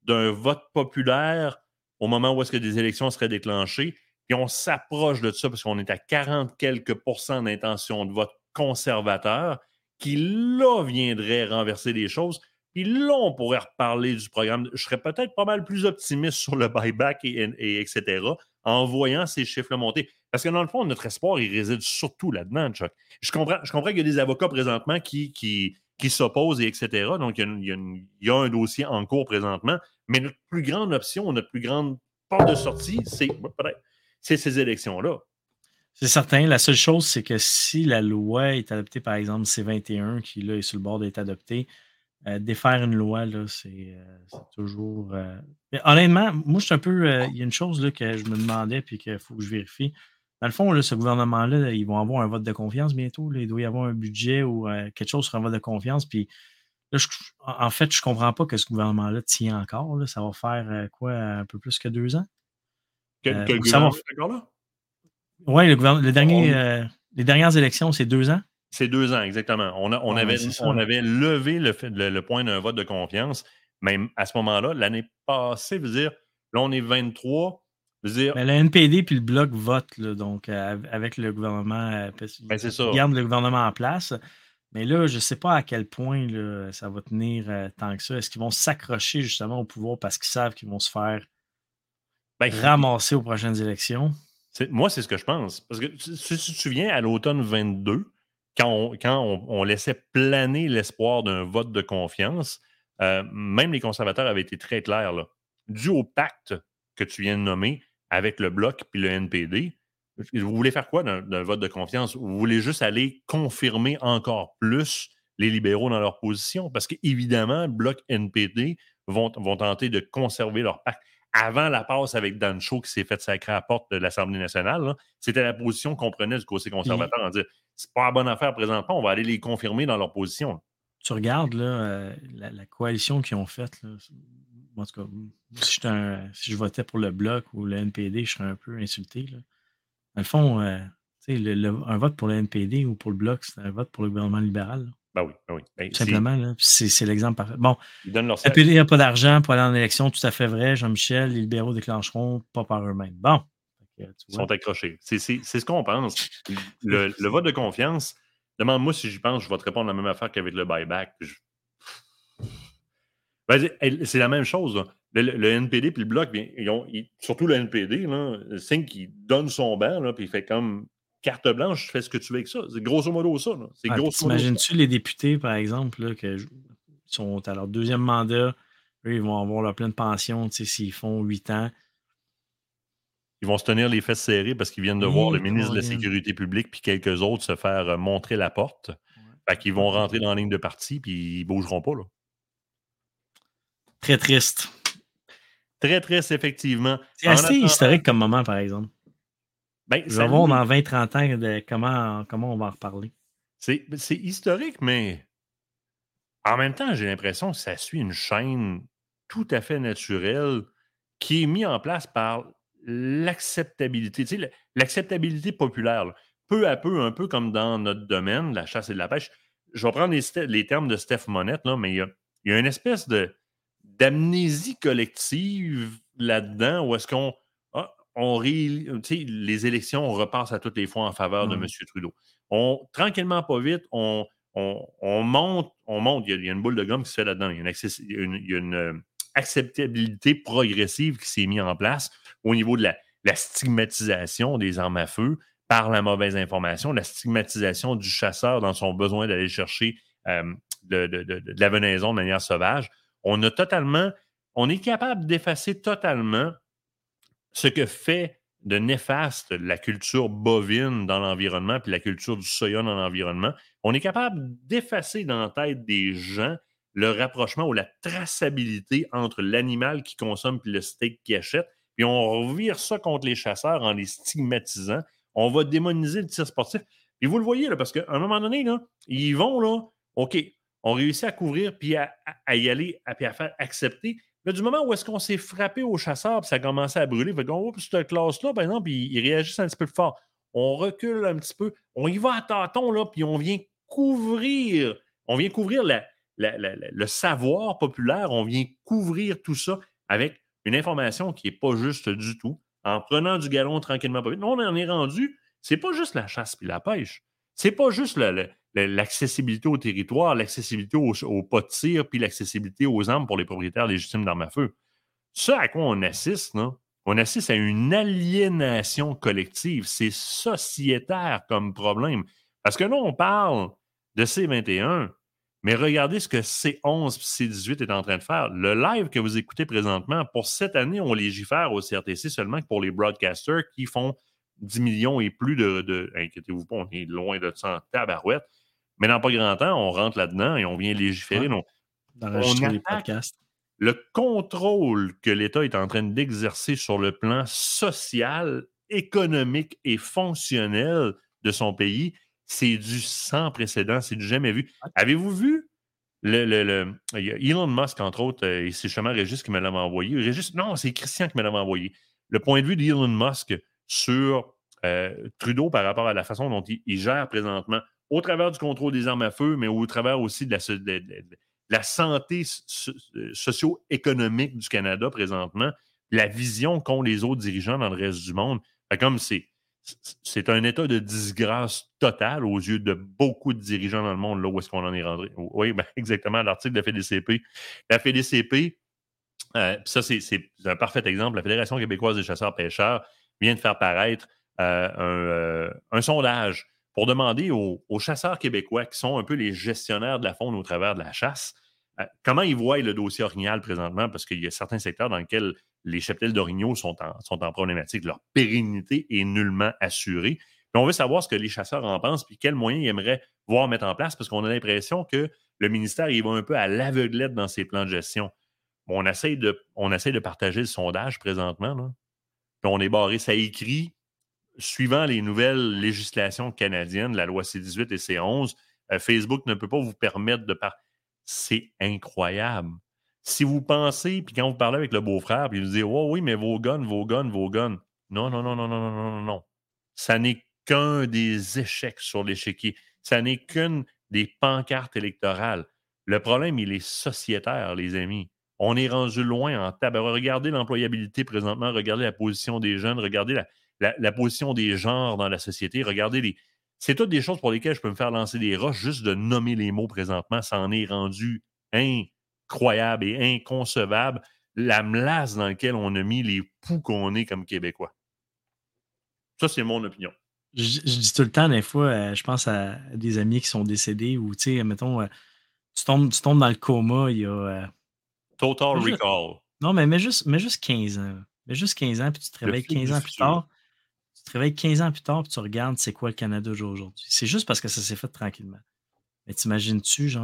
d'un vote populaire au moment où est-ce que des élections seraient déclenchées. Puis on s'approche de ça parce qu'on est à 40 quelques % d'intention de vote conservateur qui, là, viendrait renverser les choses. Puis là, on pourrait reparler du programme. Je serais peut-être pas mal plus optimiste sur le buyback et etc. en voyant ces chiffres-là monter. Parce que dans le fond, notre espoir, il réside surtout là-dedans, Chuck. Je comprends qu'il y a des avocats présentement qui s'opposent, et etc. Donc, il y a un dossier en cours présentement. Mais notre plus grande option, notre plus grande porte de sortie, c'est ces élections-là. C'est certain. La seule chose, c'est que si la loi est adoptée, par exemple, C-21, qui là, est sur le bord d'être adoptée, défaire une loi, là, c'est toujours. Mais honnêtement, moi, je suis un peu. Il y a une chose là, que je me demandais puis qu'il faut que je vérifie. Dans le fond, là, ce gouvernement-là, là, ils vont avoir un vote de confiance bientôt. Là. Il doit y avoir un budget ou quelque chose sur un vote de confiance. Puis là, en fait, je ne comprends pas que ce gouvernement-là tient encore. Là. Ça va faire quoi, un peu plus que 2 ans? Que le gouvernement est encore là? Oui, les dernières élections, c'est 2 ans? C'est 2 ans, exactement. On avait levé le point d'un vote de confiance, même à ce moment-là, l'année passée, veut dire, là, on est 23, veut dire... Mais le NPD puis le Bloc votent, là, donc avec le gouvernement, c'est ça. Ils gardent le gouvernement en place. Mais là, je ne sais pas à quel point là, ça va tenir tant que ça. Est-ce qu'ils vont s'accrocher justement au pouvoir parce qu'ils savent qu'ils vont se faire ramasser aux prochaines élections? Moi, c'est ce que je pense. Parce que si tu te souviens, à l'automne 22, quand on laissait planer l'espoir d'un vote de confiance, même les conservateurs avaient été très clairs. Là. Dû au pacte que tu viens de nommer avec le Bloc puis le NPD, vous voulez faire quoi d'un vote de confiance? Vous voulez juste aller confirmer encore plus les libéraux dans leur position? Parce qu'évidemment, Bloc NPD vont tenter de conserver leur pacte. Avant la passe avec Dan Shaw qui s'est fait sacrer à la porte de l'Assemblée nationale, là, c'était la position qu'on prenait du côté conservateur en disant c'est pas la bonne affaire présentement, on va aller les confirmer dans leur position. Là. Tu regardes là, la coalition qu'ils ont faite. Là, en tout cas, si je votais pour le Bloc ou le NPD, je serais un peu insulté. Là. Dans le fond, un vote pour le NPD ou pour le Bloc, c'est un vote pour le gouvernement libéral. Là. Ben oui. Tout simplement, là, c'est l'exemple parfait. Bon, ils donnent leur le NPD n'a pas d'argent pour aller en élection, tout à fait vrai. Jean-Michel, les libéraux déclencheront pas par eux-mêmes. Bon. Ils sont accrochés. C'est ce qu'on pense. Le vote de confiance, demande-moi si j'y pense, je vais te répondre la même affaire qu'avec le buyback. C'est la même chose. Là. Le NPD et le Bloc, surtout le NPD, le signe qu'il donne son banc, là, puis il fait comme carte blanche, je fais ce que tu veux avec ça. C'est grosso modo ça. T'imagines-tu les députés, par exemple, là, qui sont à leur 2e mandat, eux, ils vont avoir leur pleine pension s'ils font 8 ans. Ils vont se tenir les fesses serrées parce qu'ils viennent de voir le ministre de la Sécurité publique puis quelques autres se faire montrer la porte. Fait qu'ils vont rentrer dans la ligne de parti puis ils ne bougeront pas. Là. Très triste. Très triste, effectivement. C'est assez historique comme moment, par exemple. Je vais voir dans 20-30 ans comment on va en reparler. C'est historique, mais en même temps, j'ai l'impression que ça suit une chaîne tout à fait naturelle qui est mise en place par l'acceptabilité. Tu sais, l'acceptabilité populaire. Là. Peu à peu, un peu comme dans notre domaine, la chasse et de la pêche. Je vais prendre les termes de Steph Monette, là, mais il y a une espèce d'amnésie collective là-dedans où est-ce qu'on les élections, on repasse à toutes les fois en faveur de M. Trudeau. Tranquillement, pas vite, on monte. Il y a une boule de gomme qui se fait là-dedans. Il y a une acceptabilité progressive qui s'est mise en place au niveau de la stigmatisation des armes à feu par la mauvaise information, la stigmatisation du chasseur dans son besoin d'aller chercher de la venaison de manière sauvage. On est capable d'effacer totalement ce que fait de néfaste la culture bovine dans l'environnement puis la culture du soya dans l'environnement. On est capable d'effacer dans la tête des gens le rapprochement ou la traçabilité entre l'animal qui consomme et le steak qu'il achète. Puis on revire ça contre les chasseurs en les stigmatisant. On va démoniser le tir sportif. Puis vous le voyez, là, parce qu'à un moment donné, là, ils vont, là, OK, on réussit à couvrir puis à y aller, puis à faire accepter. Là, du moment où est-ce qu'on s'est frappé au chasseur puis ça a commencé à brûler, fait qu'on voit cette classe-là, par exemple, ils réagissent un petit peu plus fort. On recule un petit peu. On y va à tâtons, là, puis on vient couvrir le savoir populaire, on vient couvrir tout ça avec une information qui n'est pas juste du tout, en prenant du galon tranquillement pas vite. Nous, on en est rendu, c'est pas juste la chasse puis la pêche. C'est pas juste l'accessibilité au territoire, l'accessibilité aux pas de tir puis l'accessibilité aux armes pour les propriétaires légitimes d'armes à feu. Ce à quoi on assiste, là, on assiste à une aliénation collective. C'est sociétaire comme problème. Parce que là, on parle de C21, mais regardez ce que C11 et C18 est en train de faire. Le live que vous écoutez présentement, pour cette année, on légifère au CRTC seulement que pour les broadcasters qui font 10 millions et plus de inquiétez-vous pas, on est loin de ça en tabarouette. Mais dans pas grand temps, on rentre là-dedans et on vient légiférer. Ouais. D'enregistrer les podcasts. Le contrôle que l'État est en train d'exercer sur le plan social, économique et fonctionnel de son pays, c'est du sans précédent, c'est du jamais vu. Avez-vous vu il y a Elon Musk, entre autres, et c'est justement Régis qui me l'avait envoyé. Non, c'est Christian qui me l'avait envoyé. Le point de vue d'Elon Musk sur Trudeau par rapport à la façon dont il gère présentement, au travers du contrôle des armes à feu, mais au travers aussi de la santé socio-économique du Canada présentement, la vision qu'ont les autres dirigeants dans le reste du monde. Comme c'est un état de disgrâce totale aux yeux de beaucoup de dirigeants dans le monde, là où est-ce qu'on en est rentré. Oui, ben, exactement, l'article de la FDCP. La FDCP, ça, c'est un parfait exemple. La Fédération québécoise des chasseurs-pêcheurs vient de faire paraître un sondage pour demander aux chasseurs québécois, qui sont un peu les gestionnaire de la faune au travers de la chasse, comment ils voient le dossier orignal présentement, parce qu'il y a certains secteurs dans lesquels les cheptels d'orignaux sont en problématique. Leur pérennité est nullement assurée. Puis on veut savoir ce que les chasseurs en pensent, puis quels moyens ils aimeraient voir mettre en place, parce qu'on a l'impression que le ministère il va un peu à l'aveuglette dans ses plans de gestion. Bon, on essaie de partager le sondage présentement, là. Puis on est barré. Ça écrit, suivant les nouvelles législations canadiennes, la loi C18 et C11, Facebook ne peut pas vous permettre de C'est incroyable. Si vous pensez, puis quand vous parlez avec le beau-frère, puis vous dites « Oh oui, mais vos guns. » Non. Ça n'est qu'un des échecs sur l'échiquier. Ça n'est qu'une des pancartes électorales. Le problème, il est sociétaire, les amis. On est rendu loin en tabac. Regardez l'employabilité présentement, regardez la position des jeunes, regardez la position des genres dans la société, regardez c'est toutes des choses pour lesquelles je peux me faire lancer des roches juste de nommer les mots présentement. Ça en est rendu incroyable et inconcevable la melasse dans laquelle on a mis les poux qu'on est comme Québécois. Ça, c'est mon opinion. Je dis tout le temps, des fois, je pense à des amis qui sont décédés ou, tu sais, mettons, tu tombes dans le coma, il y a... Total Recall. Non, mais mets juste 15 ans. Mets juste 15 ans, puis tu te réveilles 15 ans plus tard. Tu te réveilles 15 ans plus tard, puis tu regardes c'est quoi le Canada aujourd'hui. C'est juste parce que ça s'est fait tranquillement. Mais t'imagines-tu, genre,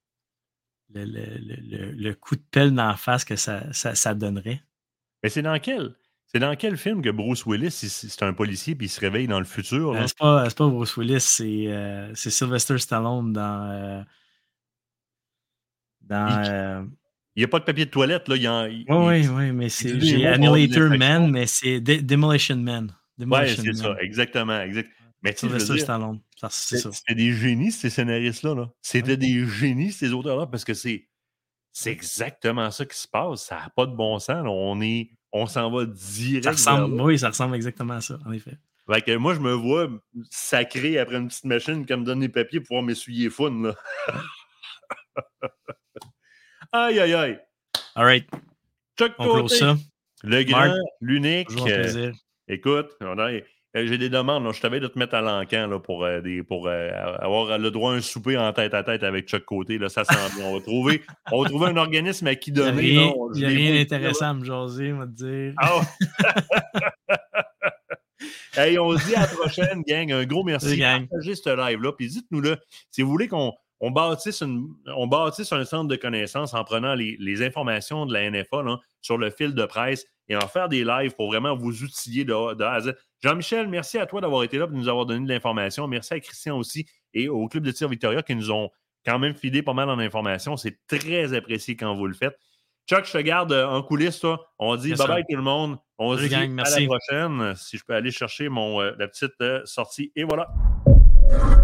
le coup de pelle dans la face que ça donnerait? Mais c'est dans quel film que Bruce Willis, c'est un policier puis il se réveille dans le futur? C'est pas Bruce Willis, c'est Sylvester Stallone dans il n'y a pas de papier de toilette, là. Oui, mais j'ai Annihilator Man, mais c'est Demolition Man. Oui, c'est ça, exactement. Mais tu sais, Stallone, c'était des génies, ces scénaristes-là. Là. C'était des génies, ces auteurs-là, parce que c'est exactement ça qui se passe. Ça n'a pas de bon sens. Là. On s'en va direct. Ça ressemble exactement à ça, en effet. Fait que moi, je me vois sacré après une petite machine qui me donne les papiers pour pouvoir m'essuyer fun. Là. Aïe. All right. Chuck on close ça. Le grand, l'unique. Toujours un plaisir. Écoute, j'ai des demandes. Là. Je t'avais de te mettre à l'encan là, pour avoir le droit à un souper en tête à tête avec Chuck Côté. Là, ça sent bien. On va trouver un organisme à qui donner. Il n'y a rien d'intéressant à me jaser, on va te dire. Hey, on se dit à la prochaine, gang. Un gros merci. Partagez ce live-là. Puis dites-nous-le, si vous voulez qu'on bâtisse un centre de connaissances en prenant les informations de la NFA là, sur le fil de presse et en faire des lives pour vraiment vous outiller de A à Z. Jean-Michel, merci à toi d'avoir été là et de nous avoir donné de l'information. Merci à Christian aussi et au Club de tir Victoria qui nous ont quand même filé pas mal en information. C'est très apprécié quand vous le faites. Chuck, je te garde en coulisses. Toi. On dit bye-bye tout le monde. On se dit à la prochaine. Si je peux aller chercher la petite sortie. Et voilà.